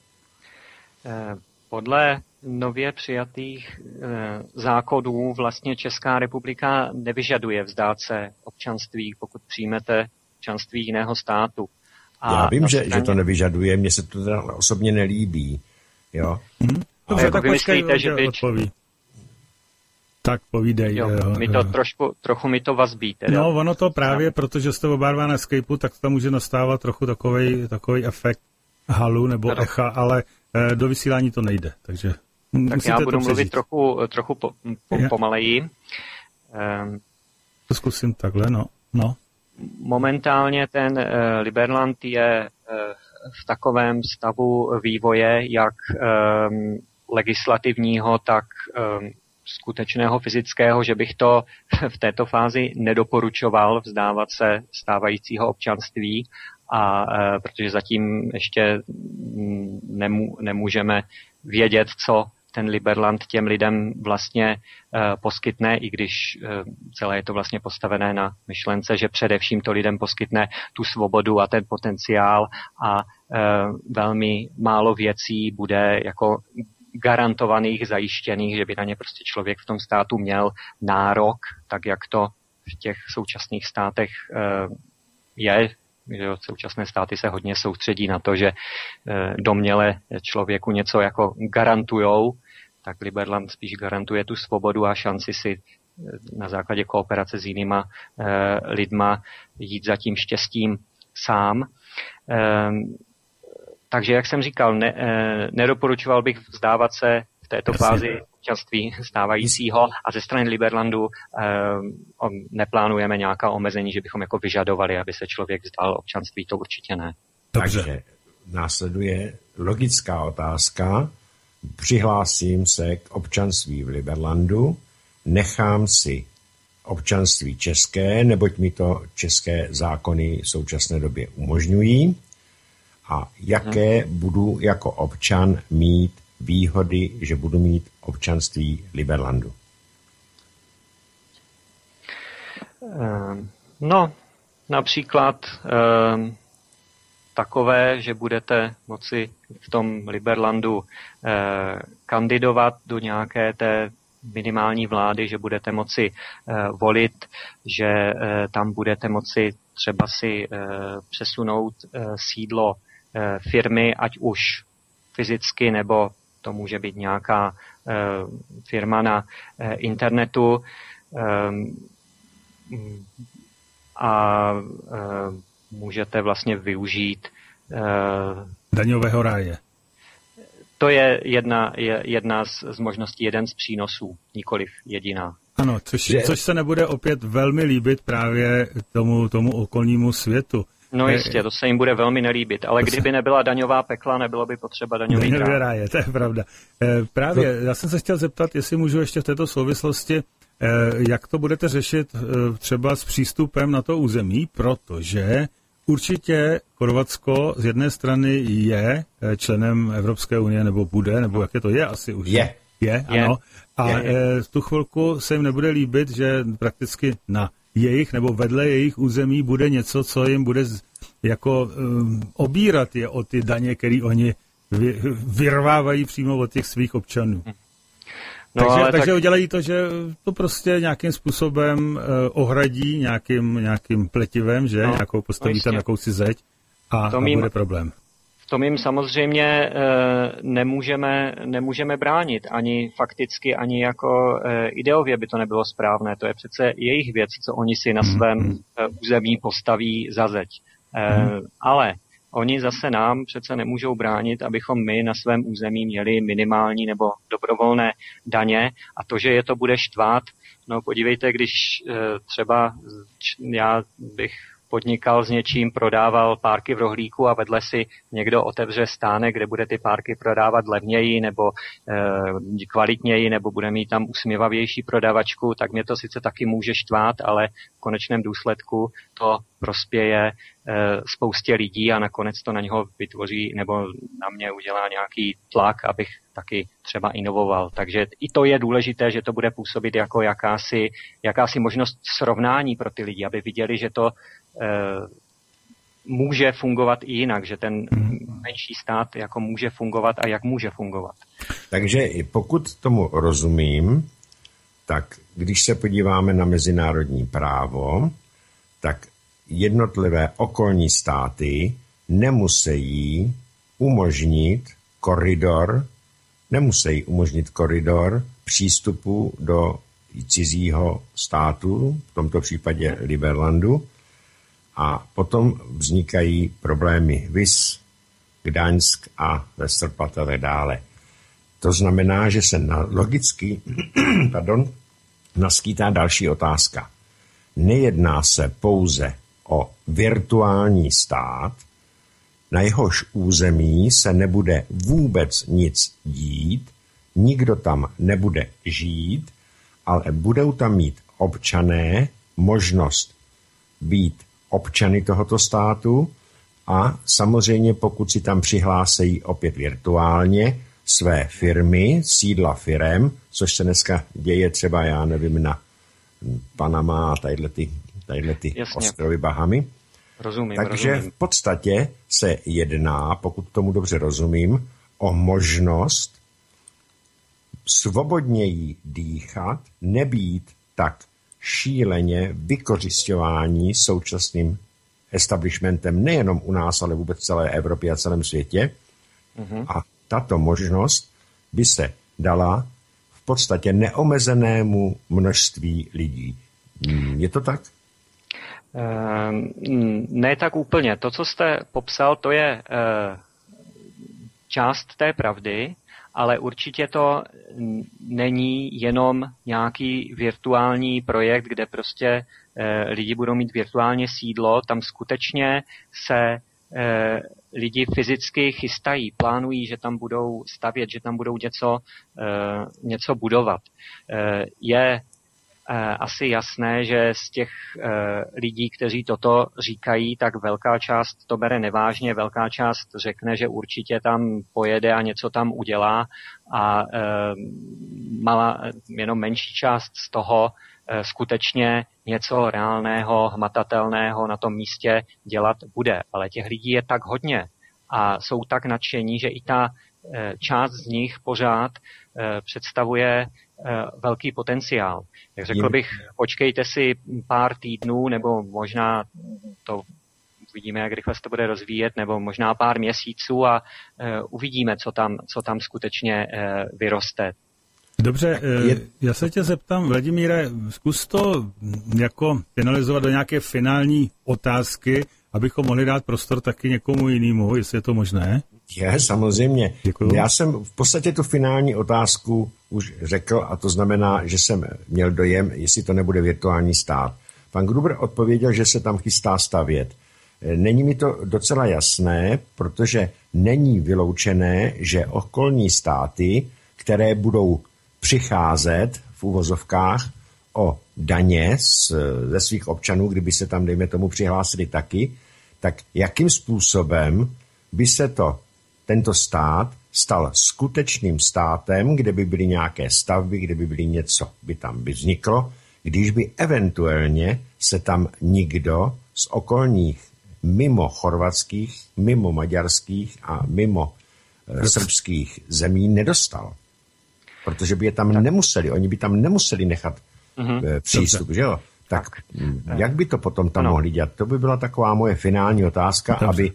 Podle nově přijatých zákonů vlastně Česká republika nevyžaduje vzdát se občanství, pokud přijmete občanství jiného státu. Já vím, že to nevyžaduje, mně se to teda osobně nelíbí. Jo? Dobře, tak počkej, že odpoví. Tak povídej. Jo, trochu mi to vazbí. Teda. No, ono to právě, protože jste oba dva na Skypeu, tak tam může nastávat trochu takový efekt halu nebo echa, ale do vysílání to nejde, takže tak já budu mluvit trochu pomaleji. To zkusím takhle, no. Momentálně ten Liberland je v takovém stavu vývoje, jak legislativního, tak skutečného fyzického, že bych to v této fázi nedoporučoval vzdávat se stávajícího občanství, a protože zatím ještě nemůžeme vědět, co ten Liberland těm lidem vlastně poskytne, i když celé je to vlastně postavené na myšlence, že především to lidem poskytne tu svobodu a ten potenciál a velmi málo věcí bude jako garantovaných, zajištěných, že by na ně prostě člověk v tom státu měl nárok, tak jak to v těch současných státech je. Že současné státy se hodně soustředí na to, že domněle člověku něco jako garantujou, tak Liberland spíš garantuje tu svobodu a šanci si na základě kooperace s jinýma lidma jít za tím štěstím sám. Takže, jak jsem říkal, nedoporučoval bych vzdávat se v této fázi občanství stávajícího a ze strany Liberlandu neplánujeme nějaká omezení, že bychom jako vyžadovali, aby se člověk vzdal občanství, to určitě ne. Takže následuje logická otázka. Přihlásím se k občanství v Liberlandu, nechám si občanství české, neboť mi to české zákony v současné době umožňují. A jaké budu jako občan mít výhody, že budu mít občanství Liberlandu? No, například takové, že budete moci v tom Liberlandu kandidovat do nějaké té minimální vlády, že budete moci volit, že tam budete moci třeba si přesunout sídlo firmy, ať už fyzicky, nebo to může být nějaká firma na internetu a můžete vlastně využít daňového ráje. To je jedna z možností, jeden z přínosů, nikoliv jediná. Ano, což se nebude opět velmi líbit právě tomu okolnímu světu. No jistě, to se jim bude velmi nelíbit, ale kdyby nebyla daňová pekla, nebylo by potřeba daňový ráje. To je pravda. Právě, já jsem se chtěl zeptat, jestli můžu ještě v této souvislosti, jak to budete řešit třeba s přístupem na to území, protože určitě Chorvatsko z jedné strany je členem Evropské unie, nebo bude, nebo jak je to, je asi už. Je, ano. A v tu chvilku se jim nebude líbit, že prakticky na jejich nebo vedle jejich území bude něco, co jim bude jako obírat je o ty daně, které oni vyrvávají přímo od těch svých občanů. No, takže udělají to, že to prostě nějakým způsobem ohradí nějakým pletivem, že? Nějakou postaví tam jakousi zeď a bude problém. V tom jim samozřejmě nemůžeme bránit. Ani fakticky, ani jako ideově by to nebylo správné. To je přece jejich věc, co oni si na svém území postaví za zeď. Ale oni zase nám přece nemůžou bránit, abychom my na svém území měli minimální nebo dobrovolné daně, a to, že je to bude štvát, no podívejte, když třeba já bych podnikal s něčím, prodával párky v rohlíku a vedle si někdo otevře stánek, kde bude ty párky prodávat levněji nebo kvalitněji, nebo bude mít tam usměvavější prodavačku, tak mě to sice taky může štvát, ale v konečném důsledku to prospěje spoustě lidí a nakonec to na něho vytvoří nebo na mě udělá nějaký tlak, abych taky třeba inovoval. Takže i to je důležité, že to bude působit jako jakási možnost srovnání pro ty lidi, aby viděli, že to může fungovat i jinak, že ten menší stát jako může fungovat a jak může fungovat. Takže i pokud tomu rozumím, tak když se podíváme na mezinárodní právo, tak jednotlivé okolní státy nemusí umožnit koridor přístupu do cizího státu, v tomto případě Liberlandu, a potom vznikají problémy Vis, Gdaňsk a Westerplatte a tak dále. To znamená, že se logicky naskýtá další otázka. Nejedná se pouze o virtuální stát, na jehož území se nebude vůbec nic dít, nikdo tam nebude žít, ale budou tam mít občané možnost být občany tohoto státu a samozřejmě pokud si tam přihlásejí opět virtuálně své firmy, sídla firem, což se dneska děje třeba, já nevím, na Panama a tadyhle ty ostrovy Bahamy. Takže v podstatě se jedná, pokud tomu dobře rozumím, o možnost svobodněji dýchat, nebýt tak šíleně vykořisťování současným establishmentem nejenom u nás, ale vůbec celé Evropě a celém světě. A tato možnost by se dala v podstatě neomezenému množství lidí. Je to tak? Ne tak úplně. To, co jste popsal, to je část té pravdy, ale určitě to není jenom nějaký virtuální projekt, kde prostě lidi budou mít virtuálně sídlo. Tam skutečně se lidi fyzicky chystají, plánují, že tam budou stavět, že tam budou něco budovat. Je asi jasné, že z těch lidí, kteří toto říkají, tak velká část to bere nevážně, velká část řekne, že určitě tam pojede a něco tam udělá a jenom menší část z toho skutečně něco reálného, hmatatelného na tom místě dělat bude. Ale těch lidí je tak hodně a jsou tak nadšení, že i ta část z nich pořád představuje velký potenciál. Tak řekl bych, počkejte si pár týdnů, nebo možná to uvidíme, jak rychle se to bude rozvíjet, nebo možná pár měsíců a uvidíme, co tam skutečně vyroste. Dobře, já se tě zeptám, Vladimíre, zkus to jako finalizovat do nějaké finální otázky, abychom mohli dát prostor taky někomu jinému, jestli je to možné. Je, samozřejmě. Děkuju. Já jsem v podstatě tu finální otázku už řekl a to znamená, že jsem měl dojem, jestli to nebude virtuální stát. Pan Gruber odpověděl, že se tam chystá stavět. Není mi to docela jasné, protože není vyloučené, že okolní státy, které budou přicházet v uvozovkách o daně ze svých občanů, kdyby se tam, dejme tomu, přihlásili taky, tak jakým způsobem by se tento stát stal skutečným státem, kde by byly nějaké stavby, kde by byly něco, by tam vzniklo, když by eventuálně se tam nikdo z okolních mimo chorvatských, mimo maďarských a mimo srbských zemí nedostal. Protože by je tam nemuseli, oni by tam nemuseli nechat přístup, že jo? Tak jak by to potom tam mohli dělat? To by byla taková moje finální otázka,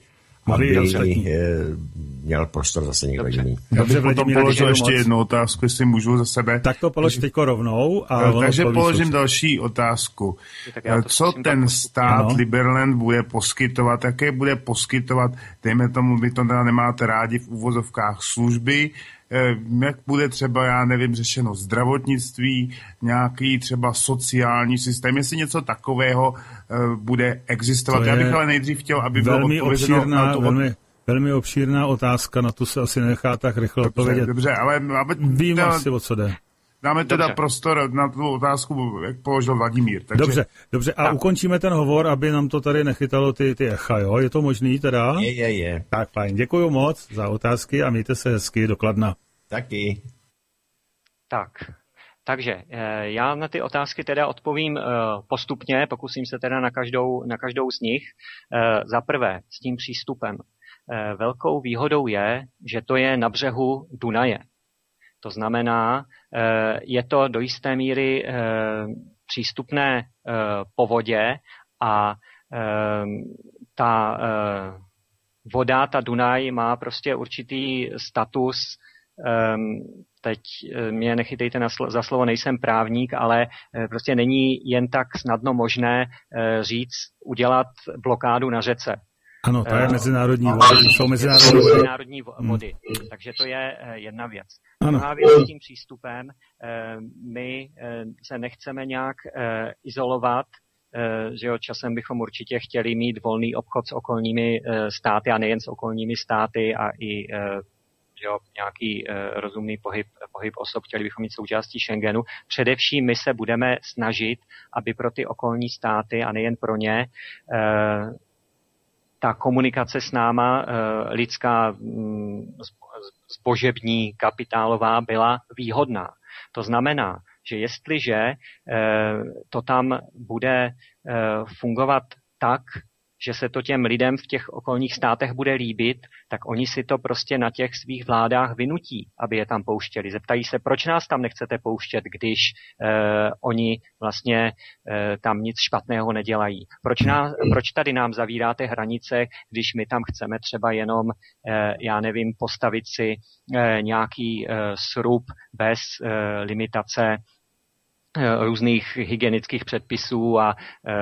aby měl prostor zase někdo jiný. Dobře, potom položil ještě jednu otázku, jestli můžu za sebe. Tak to polož teďko rovnou. Takže položím další otázku. Co ten stát Liberland bude poskytovat, jaké bude poskytovat, dejme tomu, vy to teda nemáte rádi v uvozovkách služby, jak bude třeba, já nevím, řešeno zdravotnictví, nějaký třeba sociální systém, jestli něco takového bude existovat. Já bych ale nejdřív chtěl, aby bylo odpovězeno na to. Velmi obšírná otázka, na tu se asi nechá tak rychle odpovědět. Dobře, ale vím asi, o co jde. Dáme teda prostor na tu otázku, jak položil Vladimír. Takže... Dobře. A ukončíme ten hovor, aby nám to tady nechytalo ty echa, jo? Je to možný teda? Je. Tak fajn, děkuju moc za otázky a mějte se hezky, do Kladna. Taky. Takže já na ty otázky teda odpovím postupně, pokusím se teda na každou z nich. Za prvé, s tím přístupem. Velkou výhodou je, že to je na břehu Dunaje. To znamená, je to do jisté míry přístupné po vodě a ta voda, ta Dunaj má prostě určitý status. Teď mě nechytejte za slovo, nejsem právník, ale prostě není jen tak snadno možné udělat blokádu na řece. Ano, to je mezinárodní vody. Jsou mezinárodní vody. Takže to je jedna věc. Druhá věc s tím přístupem. My se nechceme nějak izolovat, že jo, časem bychom určitě chtěli mít volný obchod s okolními státy a nejen s okolními státy a i nějaký rozumný pohyb osob, chtěli bychom mít součástí Schengenu. Především my se budeme snažit, aby pro ty okolní státy a nejen pro ně ta komunikace s náma, lidská, zbožební, kapitálová, byla výhodná. To znamená, že jestliže to tam bude fungovat tak, že se to těm lidem v těch okolních státech bude líbit, tak oni si to prostě na těch svých vládách vynutí, aby je tam pouštěli. Zeptají se, proč nás tam nechcete pouštět, když oni vlastně tam nic špatného nedělají. Proč tady nám zavíráte hranice, když my tam chceme třeba jenom, já nevím, postavit si nějaký srub bez limitace různých hygienických předpisů a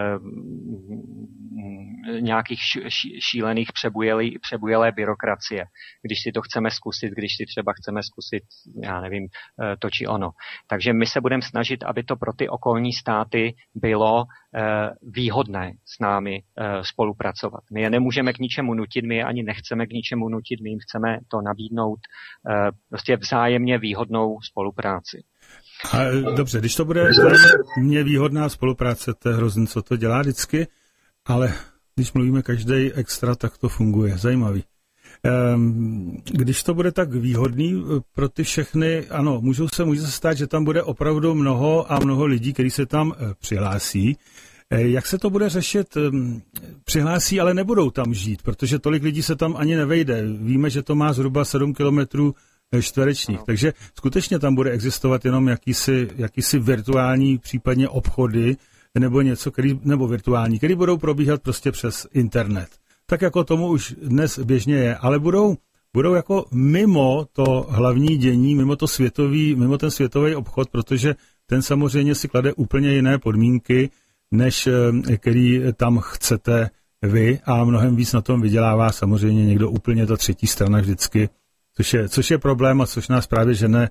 nějakých šílených přebujelé byrokracie. Když si to chceme zkusit, když si třeba chceme zkusit, já nevím, to či ono. Takže my se budeme snažit, aby to pro ty okolní státy bylo výhodné s námi spolupracovat. My je nemůžeme k ničemu nutit, my je ani nechceme k ničemu nutit, my jim chceme to nabídnout prostě vzájemně výhodnou spolupráci. A dobře, když to bude mě výhodná spolupráce, to je hrozně, co to dělá vždycky, ale když mluvíme každý extra, tak to funguje. Zajímavý. Když to bude tak výhodný pro ty všechny, ano, může se stát, že tam bude opravdu mnoho lidí, kteří se tam přihlásí. Jak se to bude řešit? Přihlásí, ale nebudou tam žít, protože tolik lidí se tam ani nevejde. Víme, že to má zhruba 7 kilometrů čtverečních. Takže skutečně tam bude existovat jenom jakýsi virtuální, případně obchody, nebo něco, nebo virtuální, které budou probíhat prostě přes internet. Tak jako tomu už dnes běžně je, ale budou jako mimo to hlavní dění, mimo ten světový obchod, protože ten samozřejmě si klade úplně jiné podmínky, než který tam chcete vy a mnohem víc na tom vydělává samozřejmě někdo úplně ta třetí strana vždycky, což je problém a což nás právě žene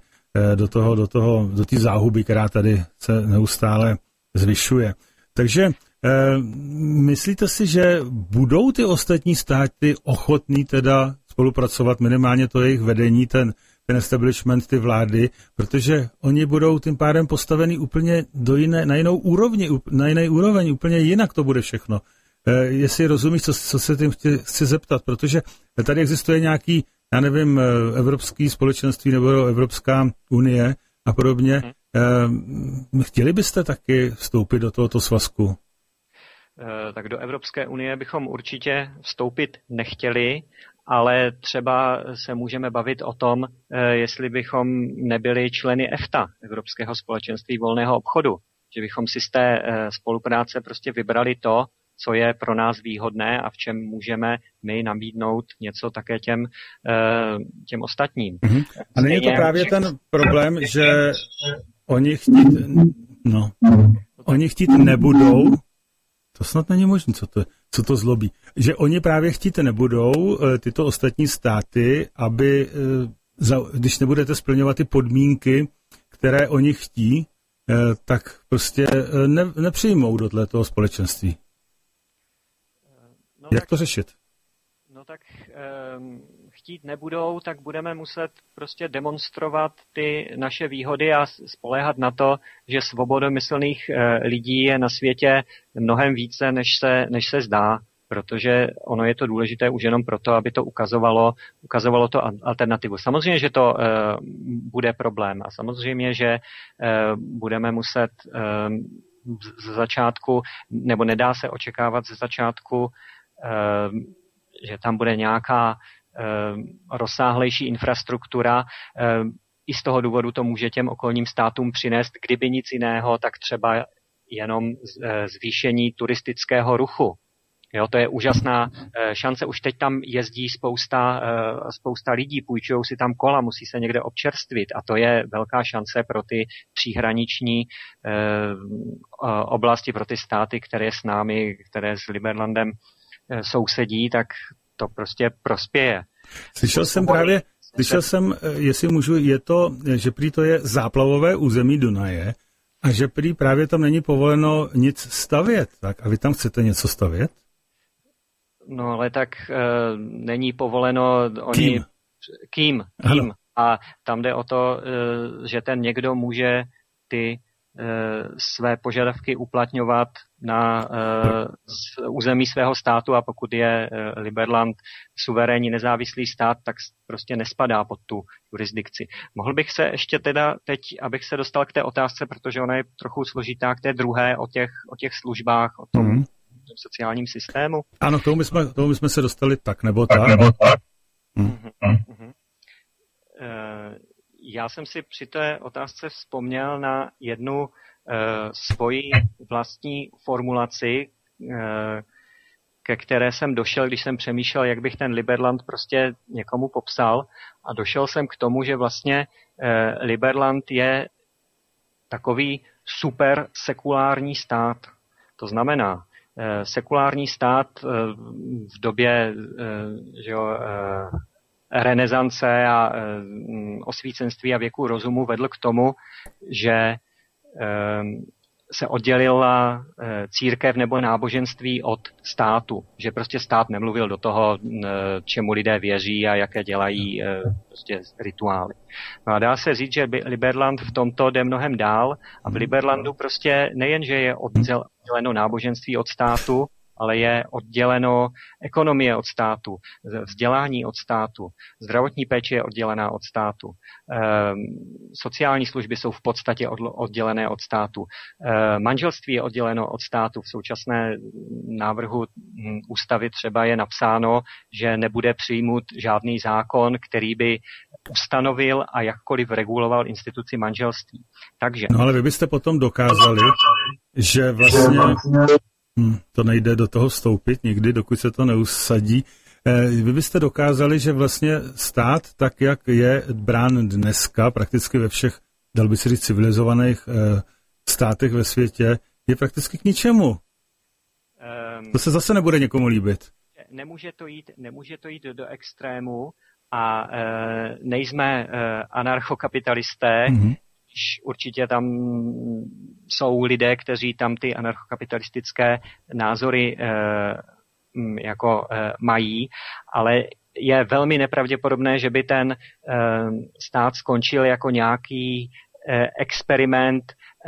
do té záhuby, která tady se neustále zvyšuje. Takže myslíte si, že budou ty ostatní státy ochotní teda spolupracovat, minimálně to jejich vedení, ten establishment, ty vlády, protože oni budou tím pádem postavený úplně na jinou úroveň, úplně jinak to bude všechno. Jestli rozumíš, co se tím chci zeptat, protože tady existuje nějaký, já nevím, evropský společenství nebo Evropská unie a podobně. Chtěli byste taky vstoupit do tohoto svazku? Tak do Evropské unie bychom určitě vstoupit nechtěli, ale třeba se můžeme bavit o tom, jestli bychom nebyli členy EFTA, Evropského společenství volného obchodu, že bychom si z té spolupráce prostě vybrali to, co je pro nás výhodné a v čem můžeme my nabídnout něco také těm ostatním. A není to právě ten problém, že oni chtít nebudou, to snad není možné, co to zlobí, že oni právě chtít nebudou, tyto ostatní státy, aby, když nebudete splňovat ty podmínky, které oni chtí, tak prostě nepřijmou do toho společenství. Jak to řešit? No tak chtít nebudou, tak budeme muset prostě demonstrovat ty naše výhody a spoléhat na to, že svobodomyslných lidí je na světě mnohem více, než se zdá, protože ono je to důležité už jenom proto, aby to ukazovalo to alternativu. Samozřejmě, že to bude problém a samozřejmě, že budeme muset ze začátku, nebo nedá se očekávat ze začátku, že tam bude nějaká rozsáhlejší infrastruktura. I z toho důvodu to může těm okolním státům přinést, kdyby nic jiného, tak třeba jenom zvýšení turistického ruchu. Jo, to je úžasná šance. Už teď tam jezdí spousta lidí, půjčují si tam kola, musí se někde občerstvit a to je velká šance pro ty příhraniční oblasti, pro ty státy, které s námi, které s Liberlandem sousedí, tak to prostě prospěje. Slyšel jsem, jestli můžu, že prý to je záplavové území Dunaje a že prý právě tam není povoleno nic stavět. Tak a vy tam chcete něco stavět? No ale tak není povoleno Kým. A tam jde o to, že ten někdo může ty své požadavky uplatňovat na území svého státu a pokud je Liberland suverénní nezávislý stát, tak prostě nespadá pod tu jurisdikci. Mohl bych se ještě teda teď, abych se dostal k té otázce, protože ona je trochu složitá, k té druhé o těch službách, o tom sociálním systému. Ano, k tomu jsme se dostali tak nebo tak. Já jsem si při té otázce vzpomněl na jednu svoji vlastní formulaci, ke které jsem došel, když jsem přemýšlel, jak bych ten Liberland prostě někomu popsal a došel jsem k tomu, že vlastně Liberland je takový super sekulární stát. To znamená, sekulární stát v době renesance a osvícenství a věku rozumu vedl k tomu, že se oddělila církev nebo náboženství od státu. Že prostě stát nemluvil do toho, čemu lidé věří a jaké dělají prostě rituály. No a dá se říct, že Liberland v tomto jde mnohem dál a v Liberlandu prostě nejen, že je odděleno náboženství od státu, ale je odděleno ekonomie od státu, vzdělání od státu, zdravotní péče je oddělená od státu, sociální služby jsou v podstatě oddělené od státu, manželství je odděleno od státu. V současné návrhu ústavy třeba je napsáno, že nebude přijmut žádný zákon, který by ustanovil a jakkoliv reguloval instituci manželství. Takže... No ale vy byste potom dokázali, že vlastně... To nejde do toho vstoupit nikdy, dokud se to neusadí. Vy byste dokázali, že vlastně stát, tak jak je brán dneska, prakticky ve všech, dal by se říct, civilizovaných státech ve světě, je prakticky k ničemu. To se zase nebude někomu líbit. Nemůže to jít do extrému a nejsme anarchokapitalisté, určitě tam jsou lidé, kteří tam ty anarchokapitalistické názory mají, ale je velmi nepravděpodobné, že by ten stát skončil jako nějaký experiment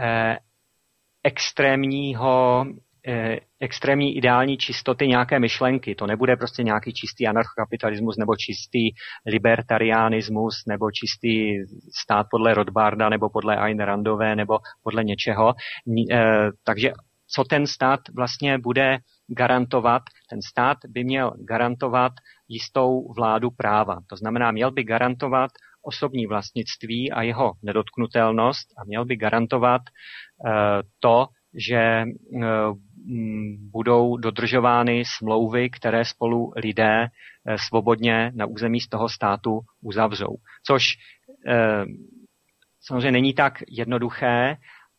extrémní ideální čistoty nějaké myšlenky. To nebude prostě nějaký čistý anarchokapitalismus nebo čistý libertarianismus nebo čistý stát podle Rothbarda nebo podle Ayn Randové nebo podle něčeho. Takže co ten stát vlastně bude garantovat? Ten stát by měl garantovat jistou vládu práva. To znamená, měl by garantovat osobní vlastnictví a jeho nedotknutelnost a měl by garantovat to, že budou dodržovány smlouvy, které spolu lidé svobodně na území z toho státu uzavřou. Což samozřejmě není tak jednoduché.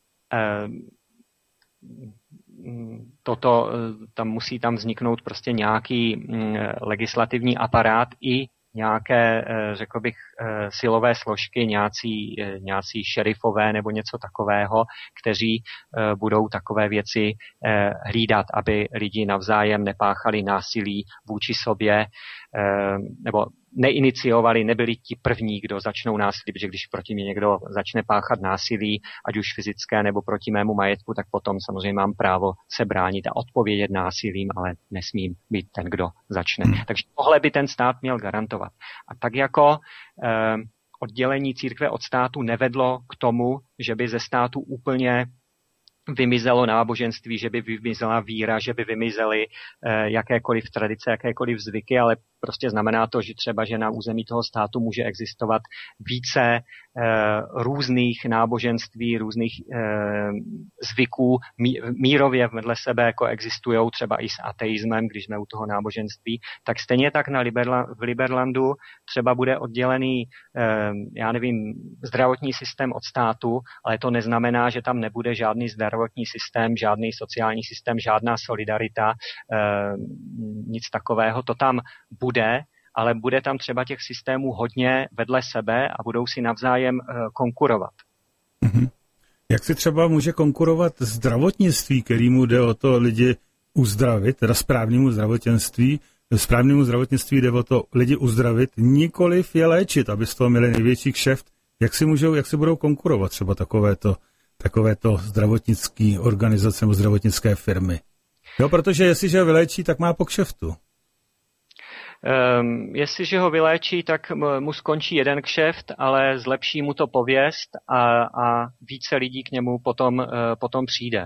Tam musí vzniknout prostě nějaký legislativní aparát i nějaké, řekl bych, silové složky, nějací šerifové nebo něco takového, kteří budou takové věci hlídat, aby lidi navzájem nepáchali násilí vůči sobě, nebo neiniciovali, nebyli ti první, kdo začnou násilí, protože když proti mě někdo začne páchat násilí, ať už fyzické nebo proti mému majetku, tak potom samozřejmě mám právo se bránit a odpovědět násilím, ale nesmím být ten, kdo začne. Takže tohle by ten stát měl garantovat. A tak jako oddělení církve od státu nevedlo k tomu, že by ze státu úplně vymizelo náboženství, že by vymizela víra, že by vymizely jakékoliv tradice, jakékoliv zvyky, ale prostě znamená to, že třeba, že na území toho státu může existovat více různých náboženství, různých zvyků, mírově vedle sebe koexistují třeba i s ateismem, když jsme u toho náboženství, tak stejně tak v Liberlandu třeba bude oddělený, zdravotní systém od státu, ale to neznamená, že tam nebude žádný zdravotní systém, žádný sociální systém, žádná solidarita, nic takového. To tam bude, ale bude tam třeba těch systémů hodně vedle sebe a budou si navzájem konkurovat. Jak si třeba může konkurovat zdravotnictví, kterému jde o to lidi uzdravit, teda správnému zdravotnictví jde o to lidi uzdravit, nikoliv je léčit, aby z toho měli největší kšeft. Jak si budou konkurovat třeba takovéto zdravotnické organizace nebo zdravotnické firmy? Jo, protože jestliže vyléčí, tak má po kšeftu. Jestliže ho vyléčí, tak mu skončí jeden kšeft, ale zlepší mu to pověst a více lidí k němu potom přijde.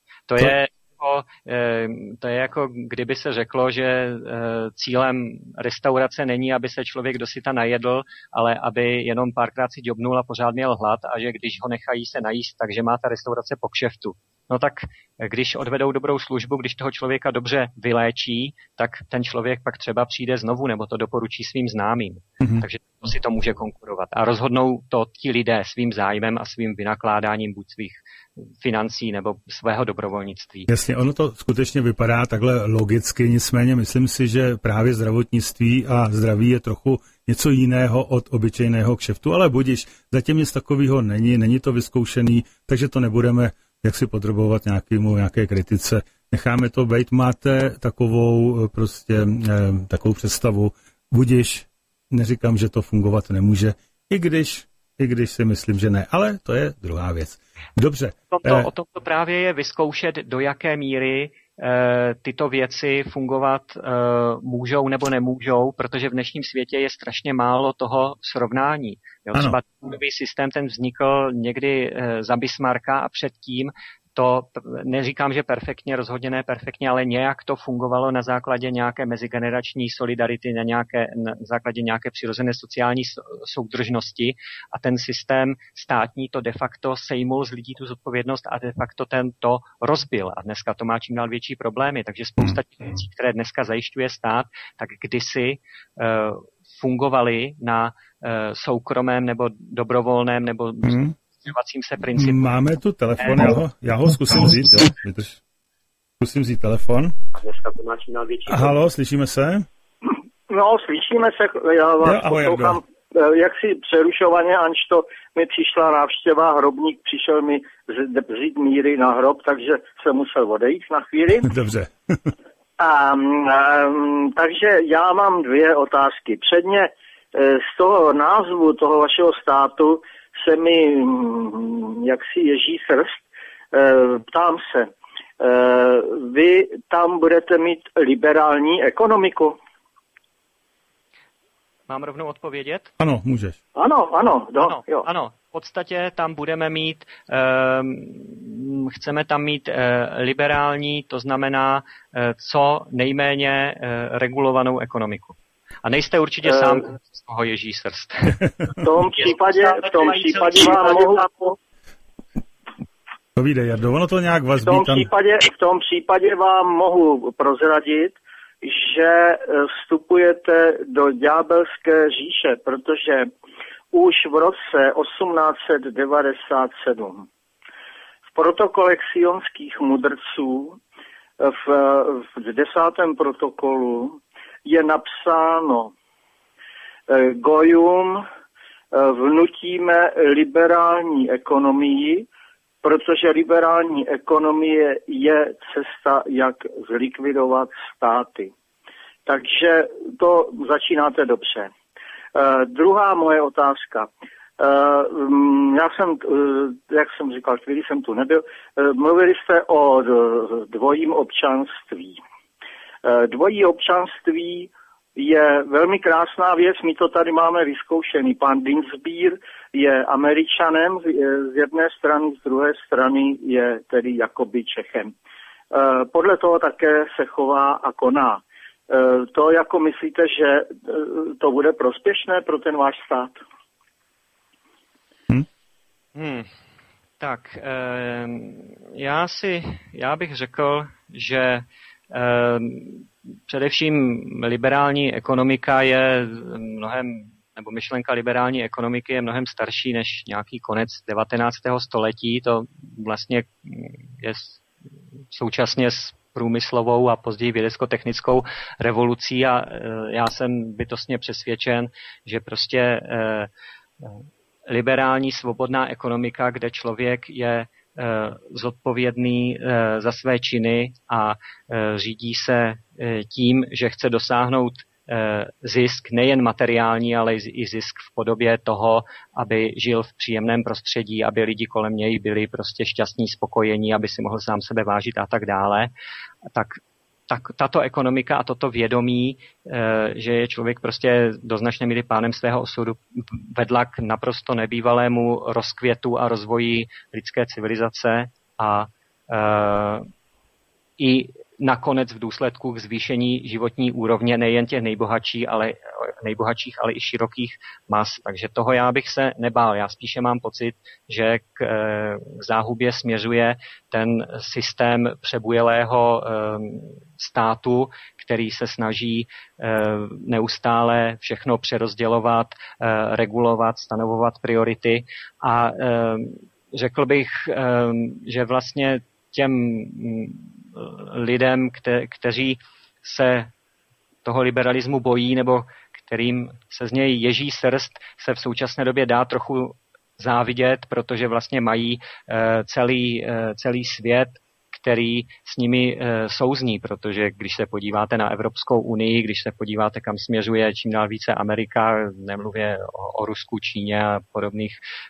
To je jako kdyby se řeklo, že cílem restaurace není, aby se člověk dosyta najedl, ale aby jenom párkrát si ďobnul a pořád měl hlad a že když ho nechají se najíst, takže má ta restaurace po kšeftu. No tak když odvedou dobrou službu, když toho člověka dobře vyléčí, tak ten člověk pak třeba přijde znovu nebo to doporučí svým známým. Takže to si to může konkurovat. A rozhodnou to ti lidé svým zájmem a svým vynakládáním buď svých financí nebo svého dobrovolnictví. Jasně, ono to skutečně vypadá takhle logicky, nicméně myslím si, že právě zdravotnictví a zdraví je trochu něco jiného od obyčejného kšeftu, ale budiš, zatím nic takového není to vyzkoušený, takže to nebudeme jaksi podrobovat nějaké kritice. Necháme to být, máte takovou představu, budiš, neříkám, že to fungovat nemůže, i když si myslím, že ne, ale to je druhá věc. Dobře. O tomto právě je vyzkoušet, do jaké míry tyto věci fungovat můžou nebo nemůžou, protože v dnešním světě je strašně málo toho srovnání. Jo, třeba nový systém ten vznikl někdy za Bismarcka a předtím to neříkám, že perfektně, rozhodně ne perfektně, ale nějak to fungovalo na základě nějaké mezigenerační solidarity, na základě nějaké přirozené sociální soudržnosti a ten systém státní to de facto sejmul z lidí tu zodpovědnost a de facto ten to rozbil a dneska to má čím dál větší problémy, takže spousta těch věcí, které dneska zajišťuje stát, tak kdysi fungovaly na soukromém nebo dobrovolném nebo se principu. Máme tu telefon, já ho zkusím vzít. Zkusím vzít telefon. Halo, slyšíme se? No, slyšíme se, já vás poslouchám jaksi přerušovaně, anž to mi přišla návštěva, hrobník přišel mi vzít míry na hrob, takže jsem musel odejít na chvíli. Dobře. Takže já mám dvě otázky. Předně z toho názvu toho vašeho státu se mi jaksi ježí srst. Ptám se, vy tam budete mít liberální ekonomiku? Mám rovnou odpovědět? Ano, můžeš. Ano. V podstatě tam budeme mít, chceme tam mít liberální, to znamená co nejméně regulovanou ekonomiku. A nejste určitě sám, z toho ježí srst. V tom případě vám mohu... Povídej, Jardo, ono to nějak vazbí tam. V tom případě vám mohu prozradit, že vstupujete do ďábelské říše, protože už v roce 1897 v protokolech sionských mudrců v 10. protokolu je napsáno Gojům vnutíme liberální ekonomii, protože liberální ekonomie je cesta, jak zlikvidovat státy. Takže to začínáte dobře. Druhá moje otázka. Já jsem, jak jsem říkal, chvíli jsem tu nebyl, mluvili jste o dvojím občanství. Dvojí občanství je velmi krásná věc, my to tady máme vyzkoušený. Pan Dinsbier je Američanem z jedné strany, z druhé strany je tedy jakoby Čechem. Podle toho také se chová a koná. To jako myslíte, že to bude prospěšné pro ten váš stát? Tak, já bych řekl, že především liberální ekonomika je nebo myšlenka liberální ekonomiky je mnohem starší než nějaký konec 19. století. To vlastně je současně s průmyslovou a později vědecko-technickou revolucí a já jsem bytostně přesvědčen, že prostě liberální svobodná ekonomika, kde člověk je zodpovědný za své činy a řídí se tím, že chce dosáhnout zisk nejen materiální, ale i zisk v podobě toho, aby žil v příjemném prostředí, aby lidi kolem něj byli prostě šťastní, spokojení, aby si mohl sám sebe vážit a tak dále, tak tato ekonomika a toto vědomí, že je člověk prostě do značné míry pánem svého osudu, vedla k naprosto nebývalému rozkvětu a rozvoji lidské civilizace a i nakonec v důsledku k zvýšení životní úrovně nejen těch nejbohatších, ale i širokých mas. Takže toho já bych se nebál. Já spíše mám pocit, že k záhubě směřuje ten systém přebujelého státu, který se snaží neustále všechno přerozdělovat, regulovat, stanovovat priority. A řekl bych, že vlastně těm lidem, kteří se toho liberalismu bojí nebo kterým se z něj ježí srst, se v současné době dá trochu závidět, protože vlastně mají celý svět, který s nimi souzní, protože když se podíváte na Evropskou unii, když se podíváte, kam směřuje čím dál více Amerika, nemluvě o Rusku, Číně a podobných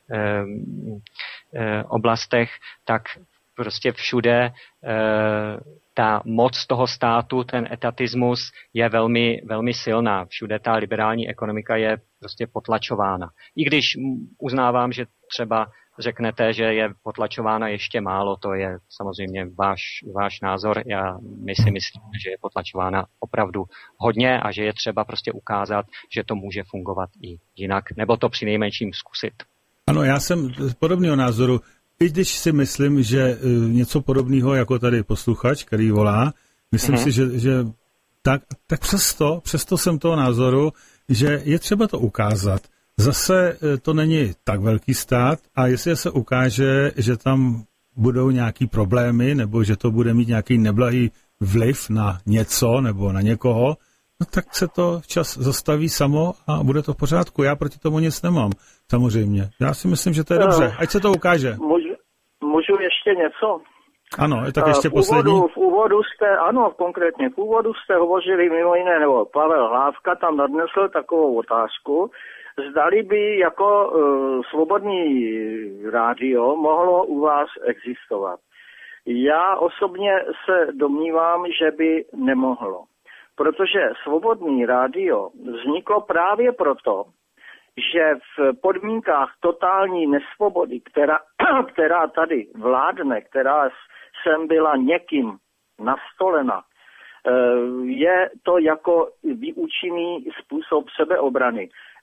oblastech, tak prostě všude ta moc toho státu, ten etatismus je velmi, velmi silná. Všude ta liberální ekonomika je prostě potlačována. I když uznávám, že třeba řeknete, že je potlačována ještě málo, to je samozřejmě váš názor. My si myslíme, že je potlačována opravdu hodně a že je třeba prostě ukázat, že to může fungovat i jinak, nebo to přinejmenším zkusit. Ano, já jsem z podobného názoru. I když si myslím, že něco podobného jako tady posluchač, který volá, myslím si, že tak přesto jsem toho názoru, že je třeba to ukázat. Zase to není tak velký stát a jestli se ukáže, že tam budou nějaký problémy nebo že to bude mít nějaký neblahý vliv na něco nebo na někoho, no tak se to včas zastaví samo a bude to v pořádku. Já proti tomu nic nemám, samozřejmě. Já si myslím, že to je dobře. Ať se to ukáže. Můžu ještě něco? Ano, tak ještě poslední. V úvodu jste hovořili mimo jiné, nebo Pavel Hlávka tam nadnesl takovou otázku, zdali by jako svobodný rádio mohlo u vás existovat. Já osobně se domnívám, že by nemohlo. Protože svobodný rádio vzniklo právě proto, že v podmínkách totální nesvobody, která tady vládne, která sem byla někým nastolena, je to jako výučný způsob sebeobrany.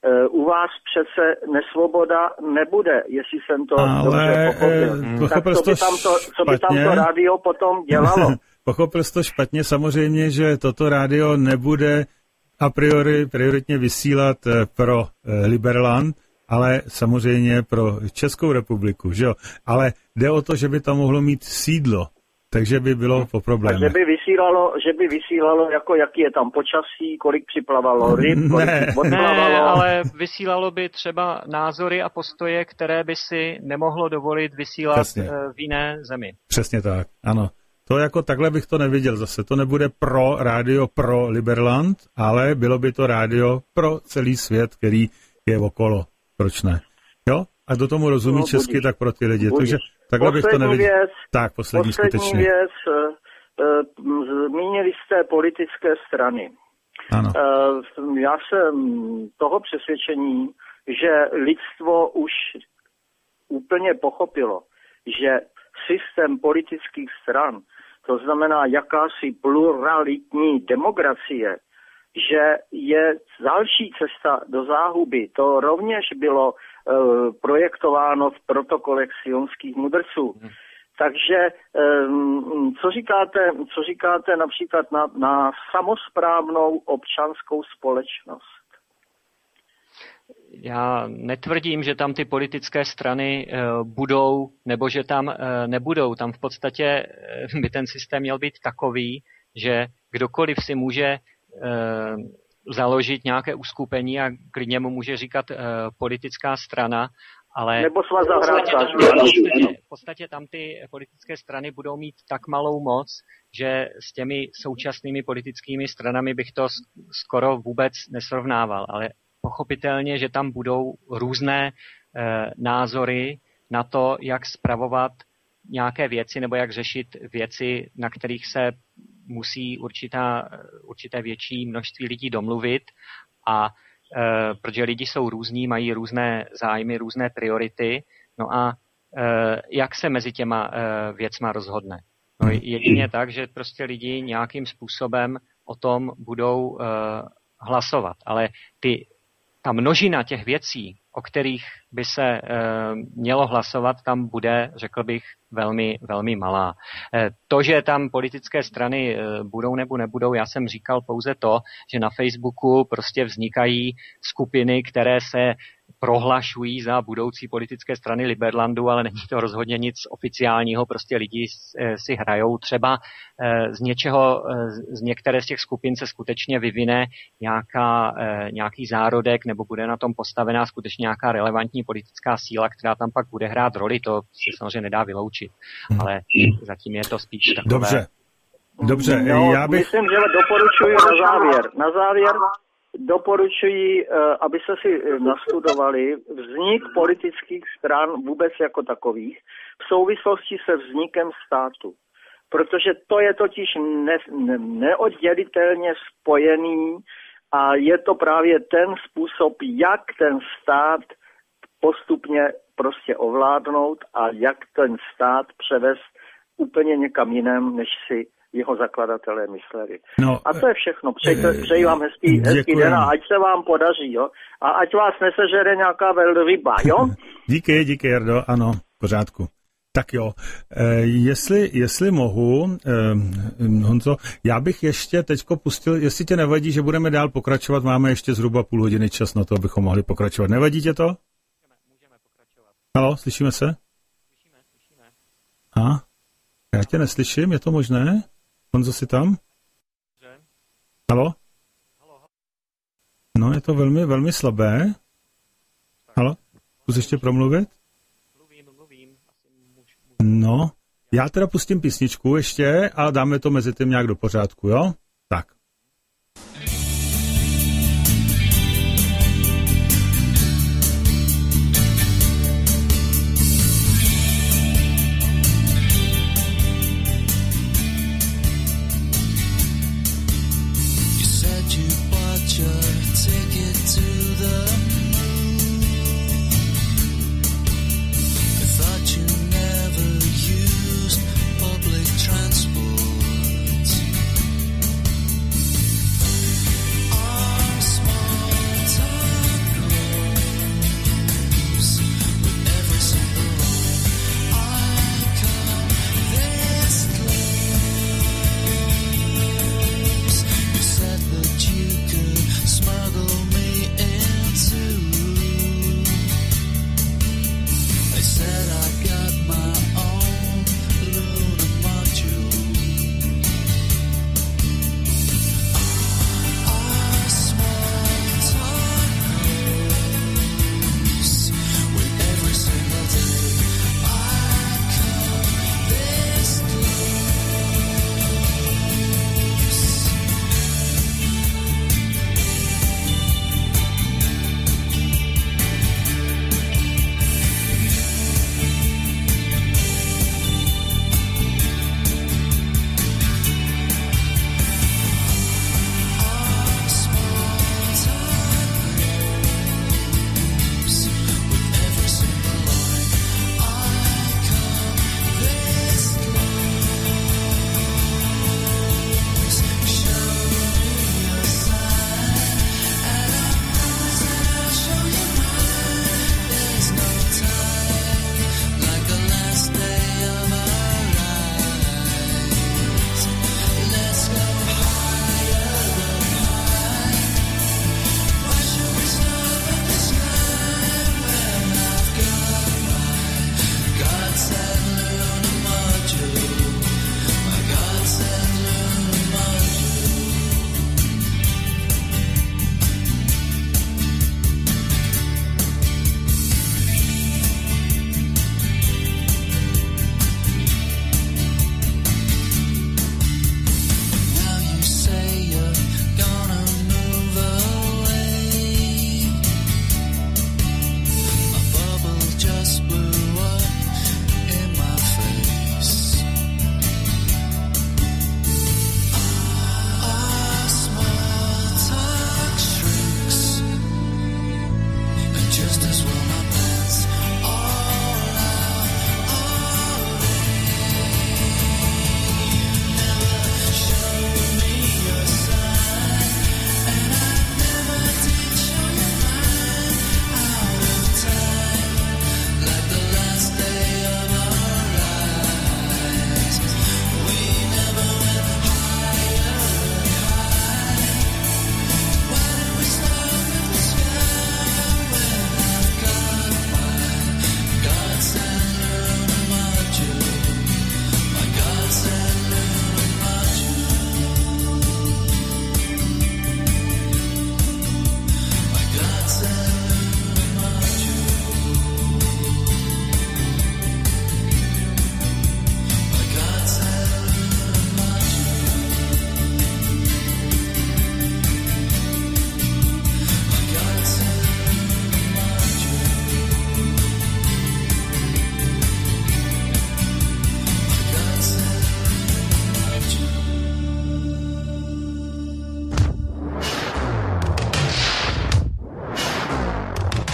U vás přece nesvoboda nebude, jestli jsem to dobře pochopil. Tak co by tam to rádio potom dělalo? Pochopil jsi to špatně, samozřejmě, že toto rádio nebude a priori prioritně vysílat pro Liberland, ale samozřejmě pro Českou republiku, že jo? Ale jde o to, že by tam mohlo mít sídlo, takže by bylo po problémech. A že by vysílalo, jako jaký je tam počasí, kolik připlavalo ryb, kolik odplavalo. Ne, ale vysílalo by třeba názory a postoje, které by si nemohlo dovolit vysílat v jiné zemi. Přesně tak, ano. To jako takhle bych to neviděl zase. To nebude rádio pro Liberland, ale bylo by to rádio pro celý svět, který je okolo. Proč ne? Jo? A do tomu rozumí česky, tak pro ty lidi. Takže takhle bych to neviděl. Tak, poslední skutečně. Věc, zmínili jste politické strany. Ano. Já jsem toho přesvědčení, že lidstvo už úplně pochopilo, že systém politických stran, to znamená jakási pluralitní demokracie, že je další cesta do záhuby. To rovněž bylo projektováno v protokolech sionských mudrců. Takže co říkáte například na samosprávnou občanskou společnost? Já netvrdím, že tam ty politické strany budou, nebo že tam nebudou. Tam v podstatě by ten systém měl být takový, že kdokoliv si může založit nějaké uskupení a klidně mu může říkat politická strana, ale nebo svaz zahrádkářů. V podstatě tam ty politické strany budou mít tak malou moc, že s těmi současnými politickými stranami bych to skoro vůbec nesrovnával, ale pochopitelně, že tam budou různé názory na to, jak spravovat nějaké věci nebo jak řešit věci, na kterých se musí určité větší množství lidí domluvit a protože lidi jsou různí, mají různé zájmy, různé priority, no a jak se mezi těma věcma rozhodne. No jedině tak, že prostě lidi nějakým způsobem o tom budou hlasovat, ale ta množina těch věcí, o kterých by se mělo hlasovat, tam bude, řekl bych, velmi, velmi malá. To, že tam politické strany budou nebo nebudou, já jsem říkal pouze to, že na Facebooku prostě vznikají skupiny, které se prohlašují za budoucí politické strany Liberlandu, ale není to rozhodně nic oficiálního, prostě lidi si hrajou. Třeba z některé z těch skupin se skutečně vyvine nějaký zárodek nebo bude na tom postavená skutečně nějaká relevantní politická síla, která tam pak bude hrát roli, to se samozřejmě nedá vyloučit, ale zatím je to spíš takové. Dobře. Já bych... Myslím, že doporučuji na závěr doporučuji, abyste si nastudovali vznik politických stran vůbec jako takových v souvislosti se vznikem státu. Protože to je totiž neoddělitelně spojený a je to právě ten způsob, jak ten stát postupně prostě ovládnout a jak ten stát převést úplně někam jinam, než si jeho zakladatelé mysleli. No, a to je všechno. Přeji vám hezký den a ať se vám podaří, jo? A ať vás nesežere nějaká velryba, jo? Díky, Jardo, ano, v pořádku. Tak jo, jestli mohu, Honzo, já bych ještě teďko pustil, jestli tě nevadí, že budeme dál pokračovat, máme ještě zhruba půl hodiny čas na to, abychom mohli pokračovat. Nevadí tě to? Můžeme pokračovat. Haló, slyšíme se? Slyšíme. Já tě neslyším, je to možné? Honzo, jsi tam? Haló? No, je to velmi, velmi slabé. Haló? Zkus ještě promluvit? Mluvím. No, já teda pustím písničku ještě a dáme to mezi tím nějak do pořádku, jo? Tak.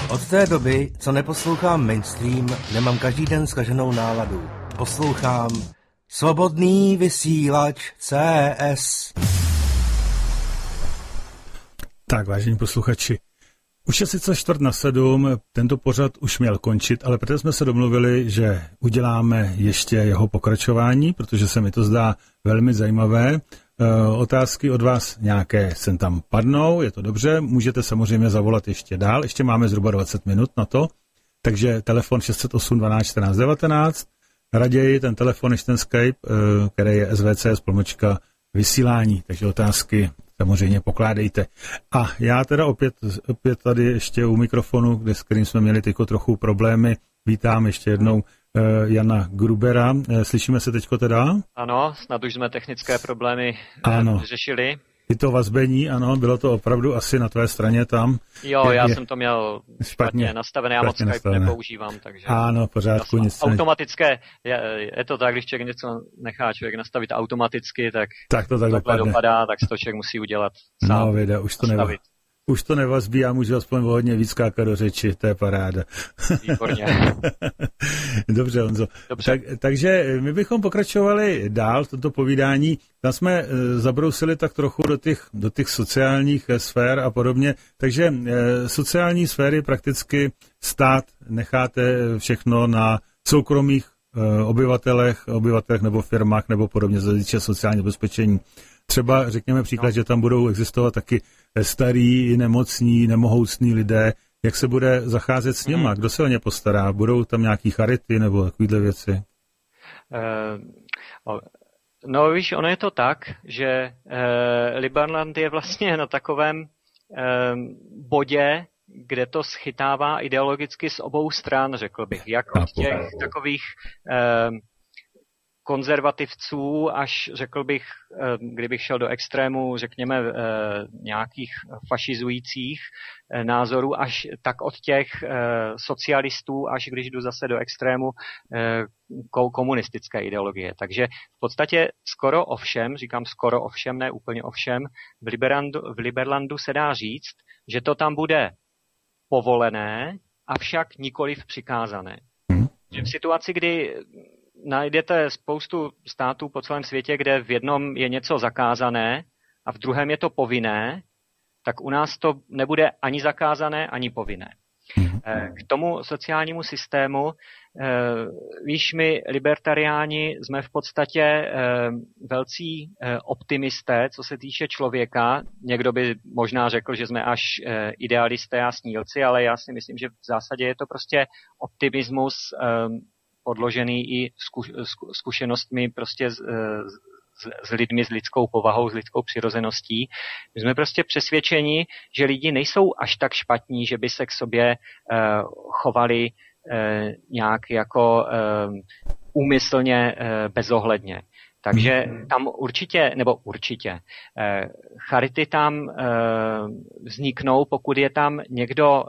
Od té doby, co neposlouchám mainstream, nemám každý den zkaženou náladu. Poslouchám Svobodný vysílač CS. Tak, vážení posluchači, už je sice 6:45, tento pořad už měl končit, ale protože jsme se domluvili, že uděláme ještě jeho pokračování, protože se mi to zdá velmi zajímavé. Otázky od vás nějaké sem tam padnou, je to dobře, můžete samozřejmě zavolat ještě dál, ještě máme zhruba 20 minut na to, takže telefon 608 12 14 19, raději ten telefon než ten Skype, který je svcs.vysílání, takže otázky samozřejmě pokládejte. A já teda opět tady ještě u mikrofonu, s kterým jsme měli tyko trochu problémy, vítám ještě jednou Jana Grubera. Slyšíme se teďko teda? Ano, snad už jsme technické problémy řešili. I to vazbení, ano, bylo to opravdu asi na tvé straně tam. Jo, já jsem to měl špatně nastavené, já moc Skype nepoužívám, takže... Ano, pořádku, nic. Automatické, je to tak, když člověk něco nechá člověk nastavit automaticky, tak to tak dopadá, tak to člověk musí udělat sám. No, vida, už to nevazbí, já můžu aspoň hodně víc skákat do řeči, to je paráda. Výborně. Dobře, Honzo. Dobře. Takže my bychom pokračovali dál v tomto povídání. Tam jsme zabrousili tak trochu do těch sociálních sfér a podobně. Takže sociální sféry prakticky stát necháte všechno na soukromých obyvatelech nebo firmách nebo podobně, co se týče sociálního bezpečení. Třeba řekněme příklad, že tam budou existovat taky starí, nemocní, nemohoucní lidé. Jak se bude zacházet s nima? Kdo se o ně postará? Budou tam nějaký charity nebo takovéhle věci? No víš, ono je to tak, že Liberland je vlastně na takovém bodě, kde to schytává ideologicky z obou stran, řekl bych. Jak od těch takových konzervativců, až řekl bych, kdybych šel do extrému, řekněme, nějakých fašizujících názorů, až tak od těch socialistů, až když jdu zase do extrému komunistické ideologie. Takže v podstatě skoro ovšem, říkám skoro ovšem, ne úplně ovšem, v Liberlandu se dá říct, že to tam bude povolené, avšak nikoliv přikázané. Že v situaci, kdy najdete spoustu států po celém světě, kde v jednom je něco zakázané a v druhém je to povinné, tak u nás to nebude ani zakázané, ani povinné. K tomu sociálnímu systému, víš, my libertariáni jsme v podstatě velcí optimisté, co se týče člověka. Někdo by možná řekl, že jsme až idealisté a snílci, ale já si myslím, že v zásadě je to prostě optimismus podložený i zkušenostmi prostě s lidmi, s lidskou povahou, s lidskou přirozeností. My jsme prostě přesvědčeni, že lidi nejsou až tak špatní, že by se k sobě chovali nějak jako úmyslně bezohledně. Takže tam určitě, charity tam vzniknou, pokud je tam někdo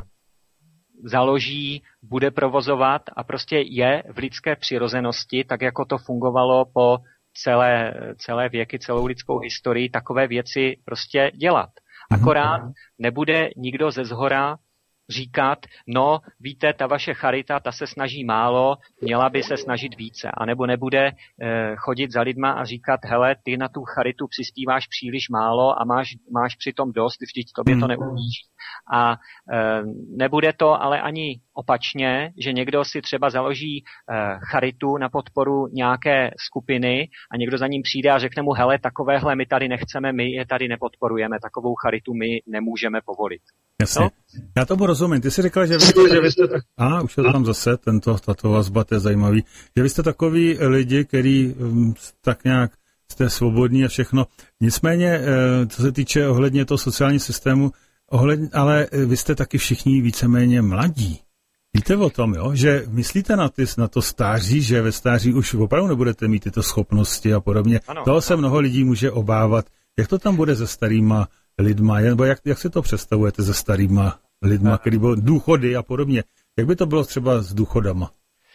založí, bude provozovat a prostě je v lidské přirozenosti, tak jako to fungovalo po celé věky, celou lidskou historii, takové věci prostě dělat. Akorát nebude nikdo ze zhora říkat, no víte, ta vaše charita, ta se snaží málo, měla by se snažit více. A nebo nebude chodit za lidma a říkat, hele, ty na tu charitu přispíváš příliš málo a máš přitom dost, vždyť tobě to neublíží. A nebude to ale ani opačně, že někdo si třeba založí charitu na podporu nějaké skupiny a někdo za ním přijde a řekne mu, hele, takovéhle my tady nechceme, my je tady nepodporujeme, takovou charitu my nemůžeme povolit. Jasně. No? Já tomu rozumím. Ty jsi říkal, že vy jste... už je to tam zase, tato vazba, to je zajímavý. Že vy jste takový lidi, který tak nějak jste svobodní a všechno. Nicméně, co se týče ohledně toho sociálního systému, ale vy jste taky všichni víceméně mladí. Víte o tom, jo? Že myslíte na to stáří, že ve stáří už opravdu nebudete mít tyto schopnosti a podobně. Ano, toho se mnoho lidí může obávat. Jak to tam bude se starýma lidma? Nebo jak si to představujete se starýma lidma, který budou důchody a podobně? Jak by to bylo třeba s důchodama?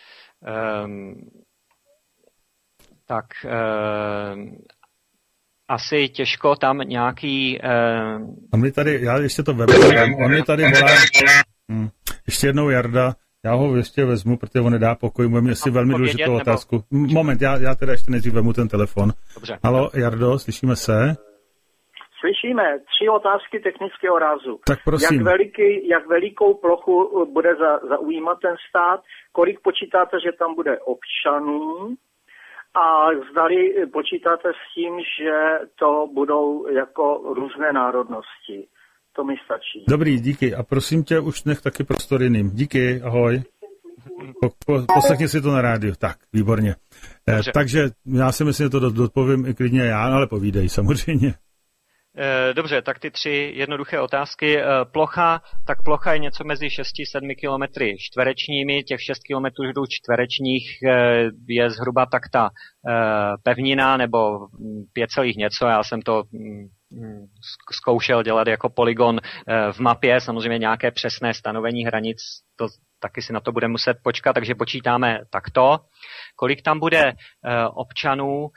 Asi těžko tam nějaký... A my tady, já ještě to webu, on mi tady volá... ještě jednou Jarda, já ho ještě vezmu, protože on nedá pokoj, bude mě si velmi důležitou otázku. Moment, já teda ještě nejdřív vezmu ten telefon. Dobře. Haló, Jardo, slyšíme se? Slyšíme. 3 otázky technického rázu. Tak prosím. Jak velikou plochu bude zaujímat ten stát? Kolik počítáte, že tam bude občanů? A zdali počítáte s tím, že to budou jako různé národnosti? To mi stačí. Dobrý, díky. A prosím tě, už nech taky prostor jiným. Díky, ahoj. Poslechni si to na rádiu. Tak, výborně. Takže já si myslím, že to dopovím i klidně já, ale povídej samozřejmě. Dobře, tak ty 3 jednoduché otázky. Plocha je něco mezi 6-7 kilometry čtverečními, těch 6 kilometrů čtverečních je zhruba tak ta pevnina, nebo 5, něco, já jsem to zkoušel dělat jako polygon v mapě, samozřejmě nějaké přesné stanovení hranic, to taky si na to bude muset počkat, takže počítáme takto. Kolik tam bude občanů,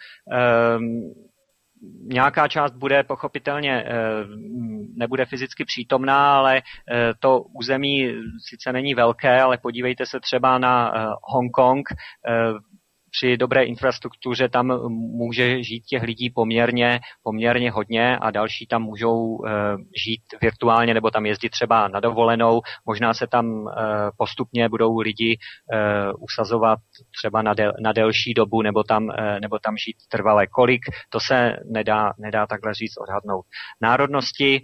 nějaká část bude pochopitelně, nebude fyzicky přítomná, ale to území sice není velké, ale podívejte se třeba na Hongkong. Při dobré infrastruktuře tam může žít těch lidí poměrně hodně a další tam můžou žít virtuálně nebo tam jezdit třeba na dovolenou. Možná se tam postupně budou lidi usazovat třeba na delší dobu nebo tam žít trvale. Kolik, to se nedá takhle říct odhadnout. Národnosti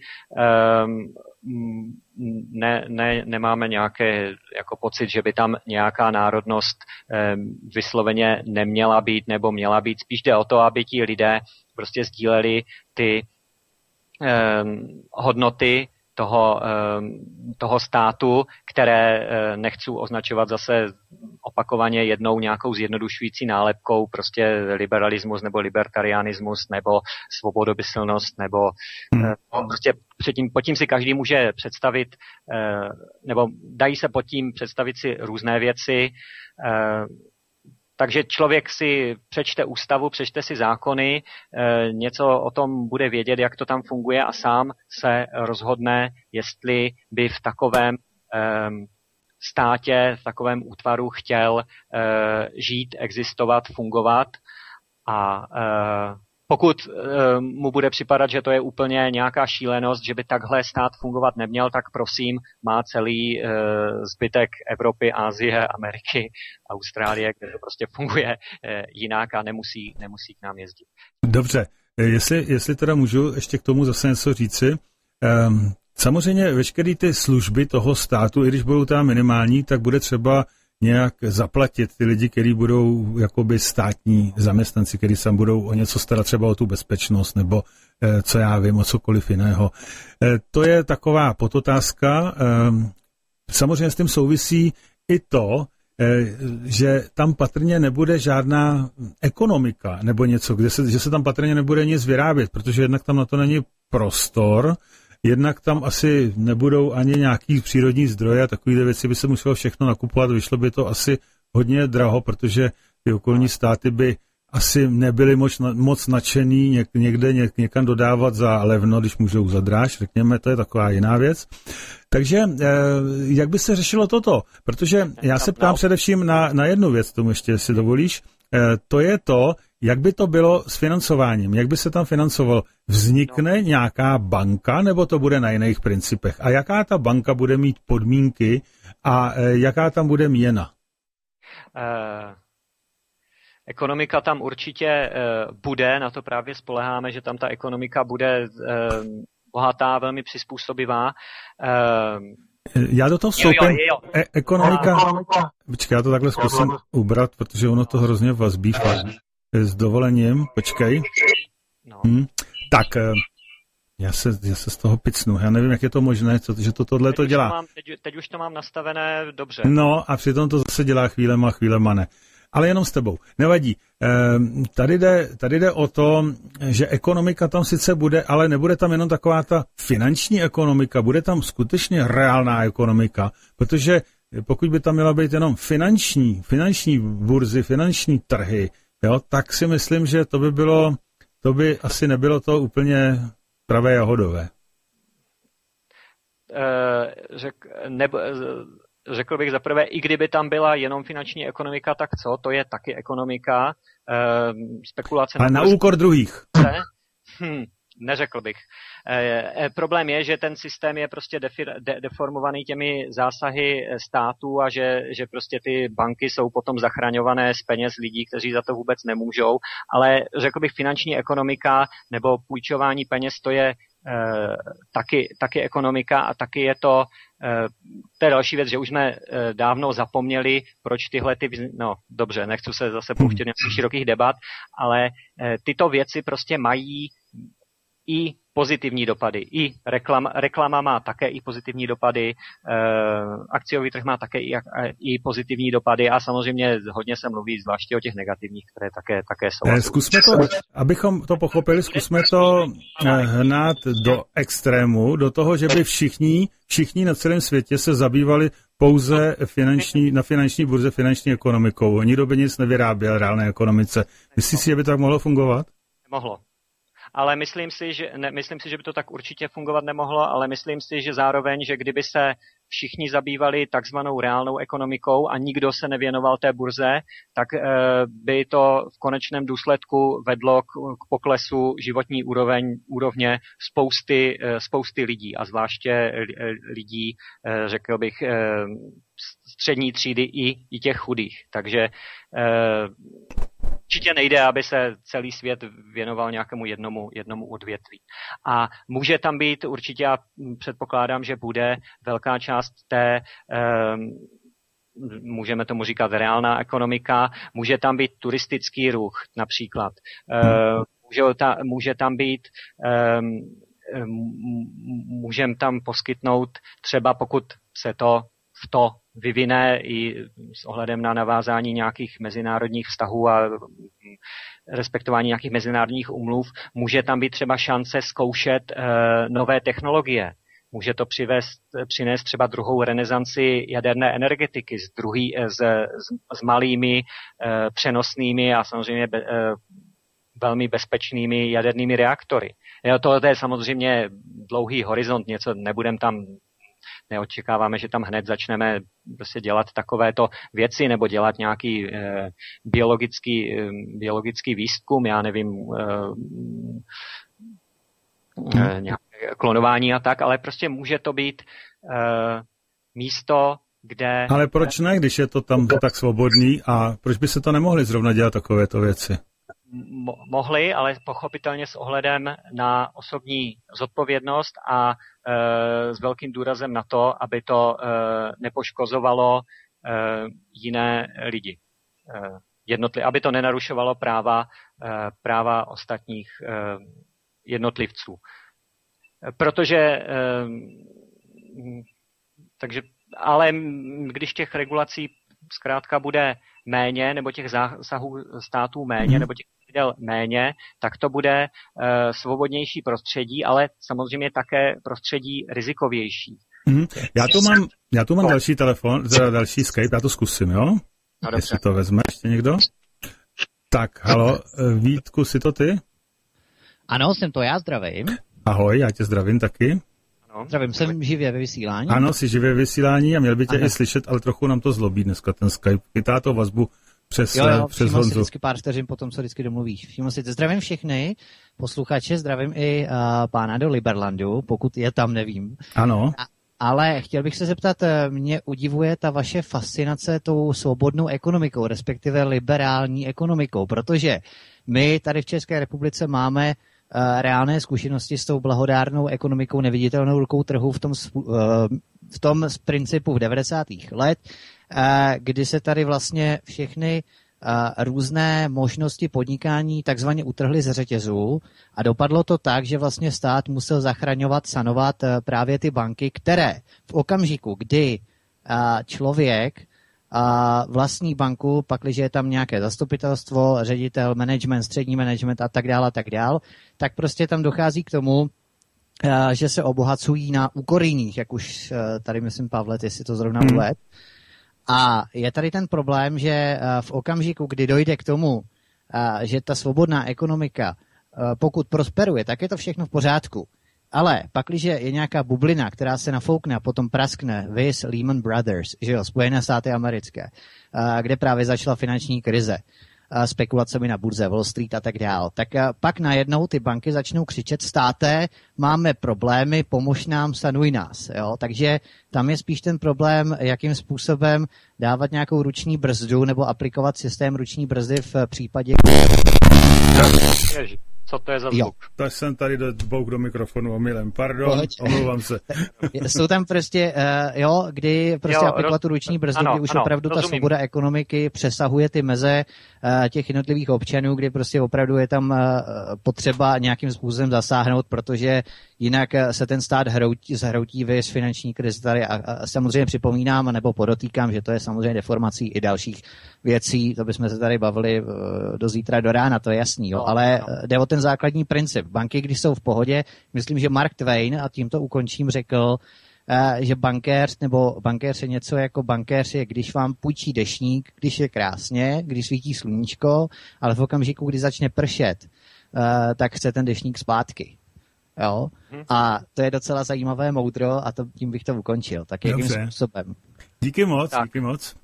nemáme nějaké jako pocit, že by tam nějaká národnost vysloveně neměla být nebo měla být. Spíš jde o to, aby ti lidé prostě sdíleli ty hodnoty toho státu, které nechci označovat zase opakovaně jednou nějakou zjednodušující nálepkou, prostě liberalismus nebo libertarianismus nebo svobodomyslnost nebo prostě pod tím si každý může představit, nebo dají se pod tím představit si různé věci. Takže člověk si přečte ústavu, přečte si zákony, něco o tom bude vědět, jak to tam funguje a sám se rozhodne, jestli by v takovém státě, v takovém útvaru chtěl žít, existovat, fungovat a pokud mu bude připadat, že to je úplně nějaká šílenost, že by takhle stát fungovat neměl, tak prosím, má celý zbytek Evropy, Asie, Ameriky, Austrálie, kde to prostě funguje jinak a nemusí k nám jezdit. Dobře, jestli teda můžu ještě k tomu zase něco říci. Samozřejmě veškeré ty služby toho státu, i když budou tam minimální, tak bude třeba nějak zaplatit ty lidi, kteří budou jakoby státní zaměstnanci, kteří se budou o něco starat, třeba o tu bezpečnost, nebo co já vím, o cokoliv jiného. To je taková podotázka. Samozřejmě s tím souvisí i to, že tam patrně nebude žádná ekonomika, nebo něco, že se tam patrně nebude nic vyrábět, protože jednak tam na to není prostor, jednak tam asi nebudou ani nějaký přírodní zdroje a takové věci by se muselo všechno nakupovat, vyšlo by to asi hodně draho, protože ty okolní státy by asi nebyly moc nadšený někam dodávat za levno, když můžou za dráž, řekněme, to je taková jiná věc. Takže jak by se řešilo toto? Protože já se ptám především na jednu věc, tomu ještě, jestli dovolíš, to je to, jak by to bylo s financováním, jak by se tam financovalo. Vznikne nějaká banka, nebo to bude na jiných principech? A jaká ta banka bude mít podmínky a jaká tam bude měna? Ekonomika tam určitě bude, na to právě spoléháme, že tam ta ekonomika bude bohatá, velmi přizpůsobivá. Já do toho vstoupím. Ekonomika. Počkej, já to takhle zkusím ubrat, protože ono to hrozně vazbí. S dovolením, počkej. Tak, já se z toho picnu. Já nevím, jak je to možné, že to tohle to dělá. Teď už to mám nastavené dobře. No a přitom to zase dělá chvílema ne. Ale jenom s tebou. Nevadí. Tady jde o to, že ekonomika tam sice bude, ale nebude tam jenom taková ta finanční ekonomika, bude tam skutečně reálná ekonomika, protože pokud by tam měla být jenom finanční burzy, finanční trhy, jo, tak si myslím, že to by asi nebylo to úplně pravé jahodové. řekl bych zaprvé, i kdyby tam byla jenom finanční ekonomika, tak co? To je taky ekonomika, spekulace. Ale na úkor druhých. Neřekl bych. Problém je, že ten systém je prostě deformovaný těmi zásahy států a že prostě ty banky jsou potom zachraňované z peněz lidí, kteří za to vůbec nemůžou. Ale řekl bych, finanční ekonomika nebo půjčování peněz, to je taky ekonomika a taky je to další věc, že už jsme dávno zapomněli, proč tyhle dobře, nechci se zase pouštět nějakých širokých debat, ale tyto věci prostě mají i pozitivní dopady. I reklama má také i pozitivní dopady, akciový trh má také i pozitivní dopady a samozřejmě hodně se mluví zvláště o těch negativních, které také jsou. Zkusme to, abychom to pochopili, zkusme to hnát do extrému, do toho, že by všichni na celém světě se zabývali pouze na finanční burze finanční ekonomikou. Nikdo by nic nevyráběl reálné ekonomice. Myslíš si, že by to tak mohlo fungovat? Nemohlo. Ale myslím si, že by to tak určitě fungovat nemohlo, ale myslím si, že zároveň, že kdyby se všichni zabývali takzvanou reálnou ekonomikou a nikdo se nevěnoval té burze, tak by to v konečném důsledku vedlo k poklesu životní úrovně spousty lidí a zvláště lidí, řekl bych, střední třídy i těch chudých. Takže určitě nejde, aby se celý svět věnoval nějakému jednomu odvětví. A může tam být určitě, já předpokládám, že bude velká část té, můžeme tomu říkat reálná ekonomika, může tam být turistický ruch například. Může tam být, můžeme tam poskytnout třeba, pokud se to vyvine i s ohledem na navázání nějakých mezinárodních vztahů a respektování nějakých mezinárodních úmluv, může tam být třeba šance zkoušet nové technologie. Může to přinést třeba druhou renesanci jaderné energetiky s malými, přenosnými a samozřejmě velmi bezpečnými jadernými reaktory. To je samozřejmě dlouhý horizont, neočekáváme, že tam hned začneme prostě dělat takovéto věci nebo dělat nějaký biologický výzkum, já nevím, nějaké klonování a tak, ale prostě může to být místo, kde... Ale proč ne, když je to tam tak svobodný a proč by se to nemohli zrovna dělat takovéto věci? Mohli, ale pochopitelně s ohledem na osobní zodpovědnost a s velkým důrazem na to, aby to nepoškozovalo jiné lidi. Aby to nenarušovalo práva ostatních jednotlivců. Ale když těch regulací zkrátka bude méně, nebo těch zásahů států méně, nebo těch méně, tak to bude svobodnější prostředí, ale samozřejmě také prostředí rizikovější. Já tu mám další telefon, další Skype, já to zkusím, jo? No, jestli to vezme ještě někdo. Tak, halo, Vítku, jsi to ty? Ano, jsem to já, zdravím. Ahoj, já tě zdravím taky. Ano. Zdravím, jsem živě ve vysílání. Ano, jsi živě ve vysílání a měl by tě i slyšet, ale trochu nám to zlobí dneska ten Skype. Chytá to vazbu přes Honzu. Si vždycky pár vteřin potom, co vždycky domluvíš. Zdravím všechny posluchače, zdravím i pána do Liberlandu, pokud je tam, nevím. Ano. Ale chtěl bych se zeptat, mě udivuje ta vaše fascinace tou svobodnou ekonomikou, respektive liberální ekonomikou, protože my tady v České republice máme reálné zkušenosti s tou blahodárnou ekonomikou, neviditelnou rukou trhu v tom z principu v 90. let, kdy se tady vlastně všechny různé možnosti podnikání takzvaně utrhly ze řetězu a dopadlo to tak, že vlastně stát musel zachraňovat, sanovat právě ty banky, které v okamžiku, kdy člověk vlastní banku, pakliže je tam nějaké zastupitelstvo, ředitel, management, střední management a tak dále, tak prostě tam dochází k tomu, že se obohacují na úkor jiných, jak už tady myslím Pavle, jestli to zrovna uvedl. A je tady ten problém, že v okamžiku, kdy dojde k tomu, že ta svobodná ekonomika, pokud prosperuje, tak je to všechno v pořádku. Ale pakliže je nějaká bublina, která se nafoukne a potom praskne, viz Lehman Brothers, že jo, Spojené státy americké, kde právě začala finanční krize, spekulacemi na burze, Wall Street a tak dál, tak pak najednou ty banky začnou křičet: státe, máme problémy, pomož nám, sanuj nás. Jo? Takže tam je spíš ten problém, jakým způsobem dávat nějakou ruční brzdu nebo aplikovat systém ruční brzdy v případě... Co to je za zvuk? Tak jsem tady dvouk do mikrofonu omylem. Pardon, omlouvám se. Jsou tam prostě, kdy prostě aplikovat tu ruční brzdu, kdy už opravdu ta svoboda ekonomiky přesahuje ty meze těch jednotlivých občanů, kdy prostě opravdu je tam potřeba nějakým způsobem zasáhnout, protože jinak se ten stát zhroutí z finanční krize tady a samozřejmě připomínám nebo podotýkám, že to je samozřejmě deformací i dalších věcí, to bychom se tady bavili do zítra do rána, to je jasný, jo, ale jde o ten základní princip. Banky, když jsou v pohodě, myslím, že Mark Twain, a tímto ukončím, řekl, že bankéř je něco jako bankéř je, když vám půjčí deštník, když je krásně, když svítí sluníčko, ale v okamžiku, kdy začne pršet, tak chce ten deštník zpátky. Jo? A to je docela zajímavé moudro a tím bych to ukončil. Tak jakým způsobem? Díky moc.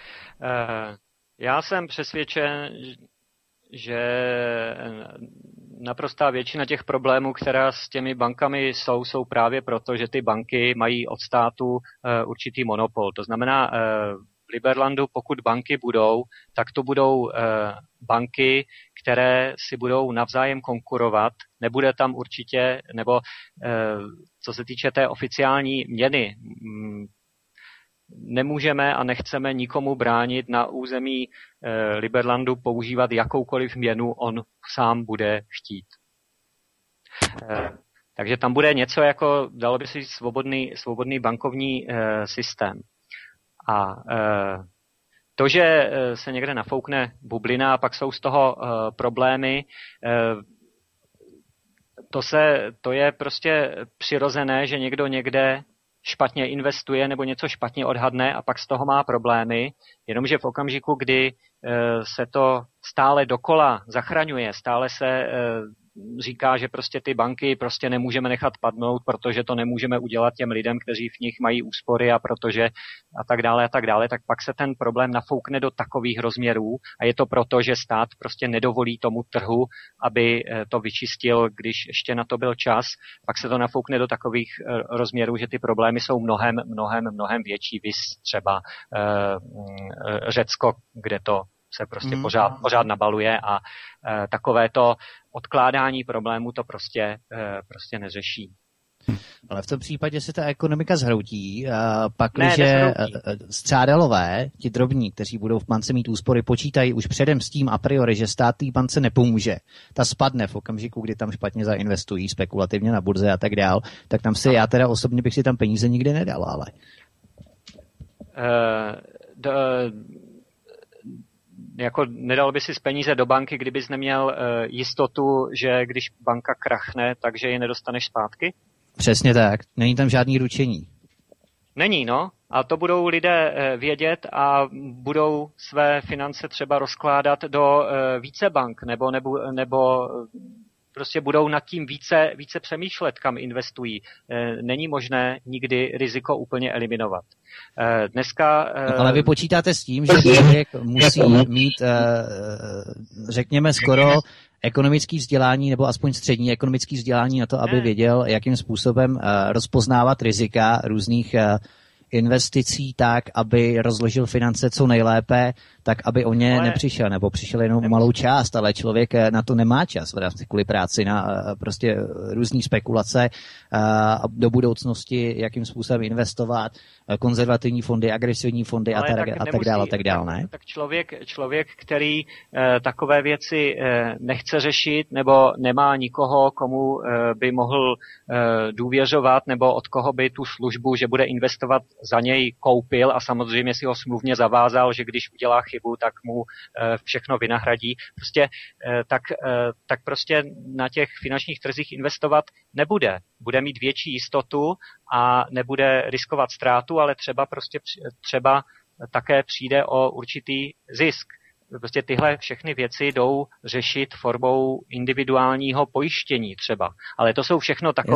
Já jsem přesvědčen, že naprostá většina těch problémů, která s těmi bankami jsou právě proto, že ty banky mají od státu určitý monopol. To znamená, v Liberlandu, pokud banky budou, tak to budou banky, které si budou navzájem konkurovat. Nebude tam určitě, nebo co se týče té oficiální měny, nemůžeme a nechceme nikomu bránit na území Liberlandu používat jakoukoliv měnu on sám bude chtít. Takže tam bude něco jako, dalo by se říct, svobodný bankovní systém. A to, že se někde nafoukne bublina a pak jsou z toho problémy, to je prostě přirozené, že někdo někde špatně investuje nebo něco špatně odhadne a pak z toho má problémy, jenomže v okamžiku, kdy se to stále dokola zachraňuje, stále se říká, že prostě ty banky prostě nemůžeme nechat padnout, protože to nemůžeme udělat těm lidem, kteří v nich mají úspory a protože a tak dále, tak pak se ten problém nafoukne do takových rozměrů a je to proto, že stát prostě nedovolí tomu trhu, aby to vyčistil, když ještě na to byl čas, pak se to nafoukne do takových rozměrů, že ty problémy jsou mnohem větší, viz třeba Řecko, kde to se prostě pořád nabaluje a takovéto odkládání problémů to prostě neřeší. Ale v tom případě se ta ekonomika zhroutí, pakliže střádalové, ti drobní, kteří budou v bance mít úspory, počítají už předem s tím a priori, že stát té bance nepomůže. Ta spadne v okamžiku, kdy tam špatně zainvestují spekulativně na burze a tak dál, tak tam si já teda osobně bych si tam peníze nikdy nedal, ale... Jako nedal by si z peníze do banky, kdybys neměl jistotu, že když banka krachne, takže je nedostaneš zpátky? Přesně tak. Není tam žádný ručení. Není, no. A to budou lidé vědět a budou své finance třeba rozkládat do více bank, nebo prostě budou nad tím více přemýšlet, kam investují. Není možné nikdy riziko úplně eliminovat. Dneska... Ale vy počítáte s tím, že člověk musí mít, řekněme, skoro ekonomické vzdělání, nebo aspoň střední ekonomické vzdělání na to, aby věděl, jakým způsobem rozpoznávat rizika různých investicí tak, aby rozložil finance co nejlépe, tak aby o ně nepřišel, nebo přišel jenom malou část, ale člověk na to nemá čas v rámci kvůli práci na prostě různý spekulace do budoucnosti, jakým způsobem investovat, konzervativní fondy, agresivní fondy a tak dále, ne? Tak člověk, který takové věci nechce řešit, nebo nemá nikoho, komu by mohl důvěřovat, nebo od koho by tu službu, že bude investovat, za něj koupil a samozřejmě si ho smluvně zavázal, že když udělá chybu, tak mu všechno vynahradí. Prostě, tak prostě na těch finančních trzích investovat nebude. Bude mít větší jistotu a nebude riskovat ztrátu, ale třeba také přijde o určitý zisk. Prostě tyhle všechny věci jdou řešit formou individuálního pojištění třeba. Ale to jsou všechno takové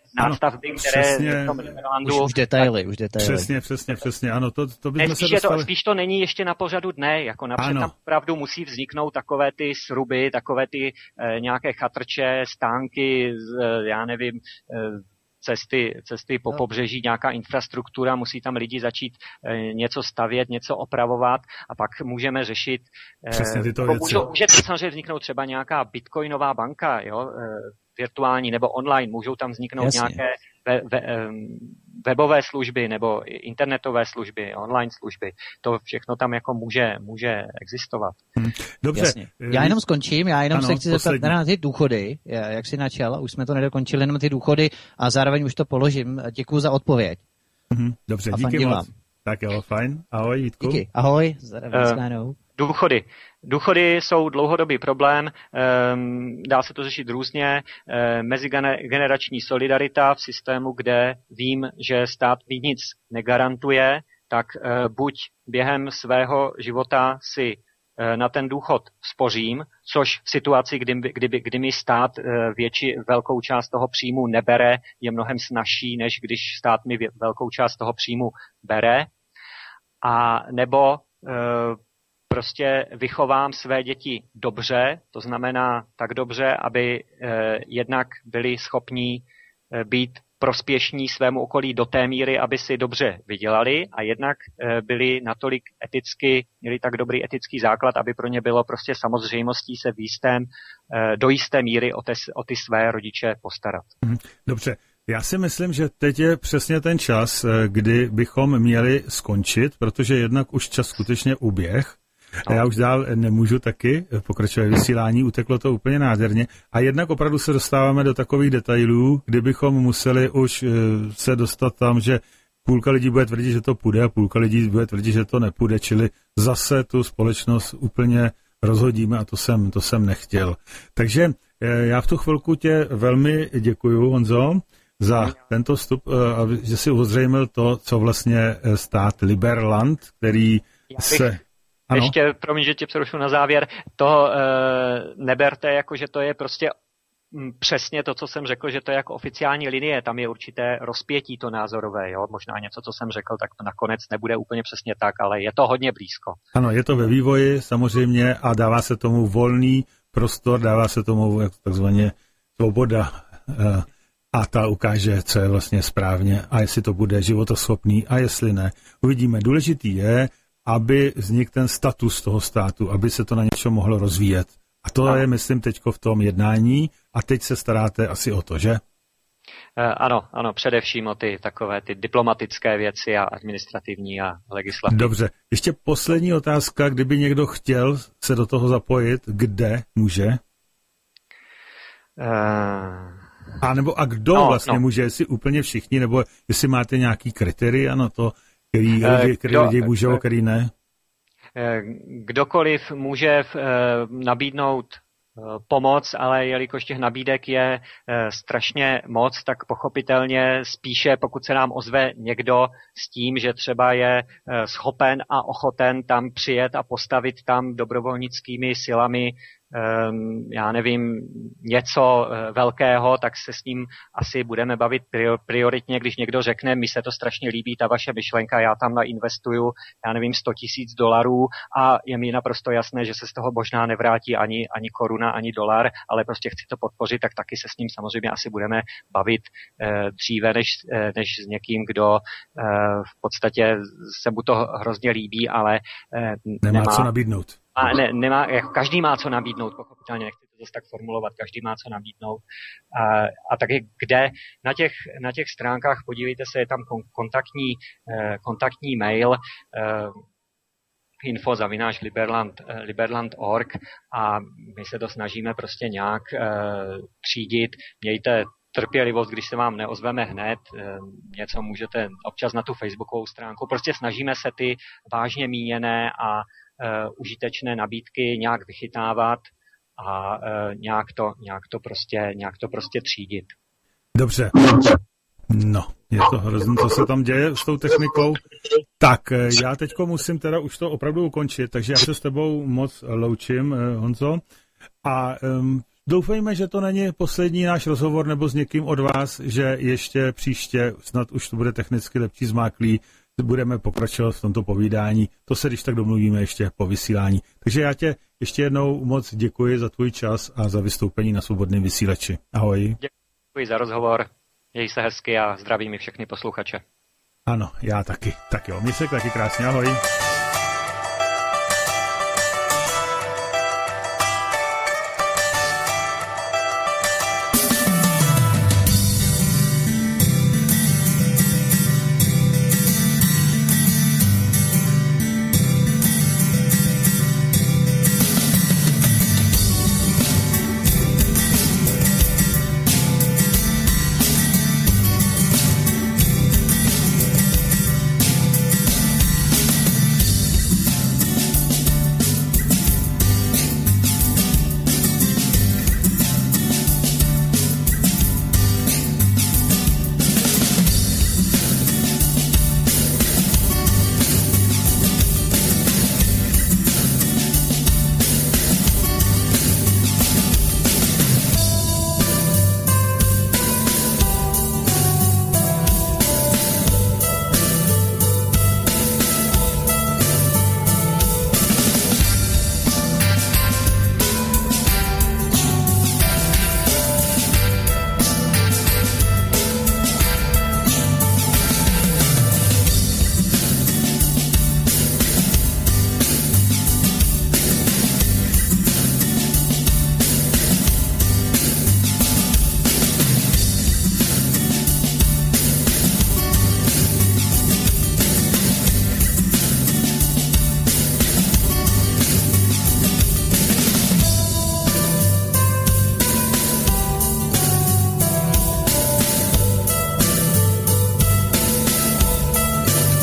nástavby, které v tom Liberlandu... Už detaily. Přesně, ano, to bychom se dostali. Spíš to není ještě na pořadu dne, jako napřed tam opravdu musí vzniknout takové ty sruby, takové ty nějaké chatrče, stánky, já nevím, cesty po pobřeží, nějaká infrastruktura, musí tam lidi začít něco stavět, něco opravovat a pak můžeme řešit. Přesně tyto věci. Může samozřejmě vzniknout třeba nějaká bitcoinová banka, jo, virtuální nebo online, můžou tam vzniknout nějaké webové služby nebo internetové služby, online služby. To všechno tam jako může existovat. Dobře. Jasně. Já jenom skončím, se chci zeptat na ty důchody, jak jsi načal, už jsme to nedokončili, jenom ty důchody a zároveň už to položím. Děkuju za odpověď. Dobře, díky moc. Tak jo, fajn. Ahoj, Vítku. Díky, ahoj. Důchody jsou dlouhodobý problém, dá se to řešit různě, mezigenerační solidarita v systému, kde vím, že stát mi nic negarantuje, tak buď během svého života si na ten důchod spořím, což v situaci, kdy mi stát velkou část toho příjmu nebere, je mnohem snazší, než když stát mi velkou část toho příjmu bere, a nebo prostě vychovám své děti dobře, to znamená tak dobře, aby jednak byli schopní být prospěšní svému okolí do té míry, aby si dobře vydělali a jednak byli natolik měli tak dobrý etický základ, aby pro ně bylo prostě samozřejmostí se do jisté míry o ty své rodiče postarat. Dobře. Já si myslím, že teď je přesně ten čas, kdy bychom měli skončit, protože jednak už čas skutečně uběh. A já už dál nemůžu taky pokračovat vysílání, uteklo to úplně nádherně. A jednak opravdu se dostáváme do takových detailů, kdybychom museli už se dostat tam, že půlka lidí bude tvrdit, že to půjde a půlka lidí bude tvrdit, že to nepůjde. Čili zase tu společnost úplně rozhodíme a to jsem nechtěl. Takže já v tu chvilku tě velmi děkuju, Honzo, za tento vstup, že si ozřejmil to, co vlastně stát Liberland, který se... Ano. Ještě, promiň, že tě přerušu na závěr, to neberte jako, že to je prostě přesně to, co jsem řekl, že to je jako oficiální linie, tam je určité rozpětí to názorové, jo? Možná něco, co jsem řekl, tak to nakonec nebude úplně přesně tak, ale je to hodně blízko. Ano, je to ve vývoji samozřejmě a dává se tomu volný prostor, dává se tomu takzvaně svoboda a ta ukáže, co je vlastně správně a jestli to bude životoschopný a jestli ne. Uvidíme. Důležitý je, aby vznikl ten status toho státu, aby se to na něco mohlo rozvíjet. A to je, myslím, teďko v tom jednání a teď se staráte asi o to, že? Ano, především o ty diplomatické věci a administrativní a legislativní. Dobře, ještě poslední otázka, kdyby někdo chtěl se do toho zapojit, kde může? A kdo vlastně může, jestli úplně všichni, nebo jestli máte nějaký kritéria na to, který lidi můžou, který ne? Kdokoliv může nabídnout pomoc, ale jelikož těch nabídek je strašně moc, tak pochopitelně spíše, pokud se nám ozve někdo s tím, že třeba je schopen a ochoten tam přijet a postavit tam dobrovolnickými silami já nevím, něco velkého, tak se s ním asi budeme bavit prioritně, když někdo řekne, mi se to strašně líbí, ta vaše myšlenka, já tam nainvestuju, já nevím, $100,000 a je mi naprosto jasné, že se z toho možná nevrátí ani koruna, ani dolar, ale prostě chci to podpořit, tak taky se s ním samozřejmě asi budeme bavit dříve, než s někým, kdo v podstatě se mu to hrozně líbí, ale nemá co nabídnout. Nemá, jako každý má co nabídnout, pochopitelně, nechci to zase tak formulovat, každý má co nabídnout. A taky kde na těch stránkách, podívejte se, je tam kontaktní mail info@liberland.org a my se to snažíme prostě nějak třídit. Mějte trpělivost, když se vám neozveme hned, něco můžete občas na tu facebookovou stránku. Prostě snažíme se ty vážně míněné a užitečné nabídky nějak vychytávat a nějak to prostě třídit. Dobře. No, je to hrozný, co se tam děje s tou technikou. Tak, já teďko musím teda už to opravdu ukončit, takže já se s tebou moc loučím, Honzo. A doufejme, že to není poslední náš rozhovor nebo s někým od vás, že ještě příště, snad už to bude technicky lepší zmáklý, budeme pokračovat v tomto povídání. To se když tak domluvíme ještě po vysílání. Takže já tě ještě jednou moc děkuji za tvůj čas a za vystoupení na Svobodném vysílači. Ahoj. Děkuji za rozhovor. Měj se hezky a zdravím i všechny posluchače. Ano, já taky. Tak jo, měj se taky krásně. Ahoj.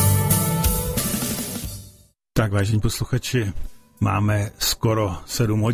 Tak, vážení posluchači, máme skoro 7 hodin.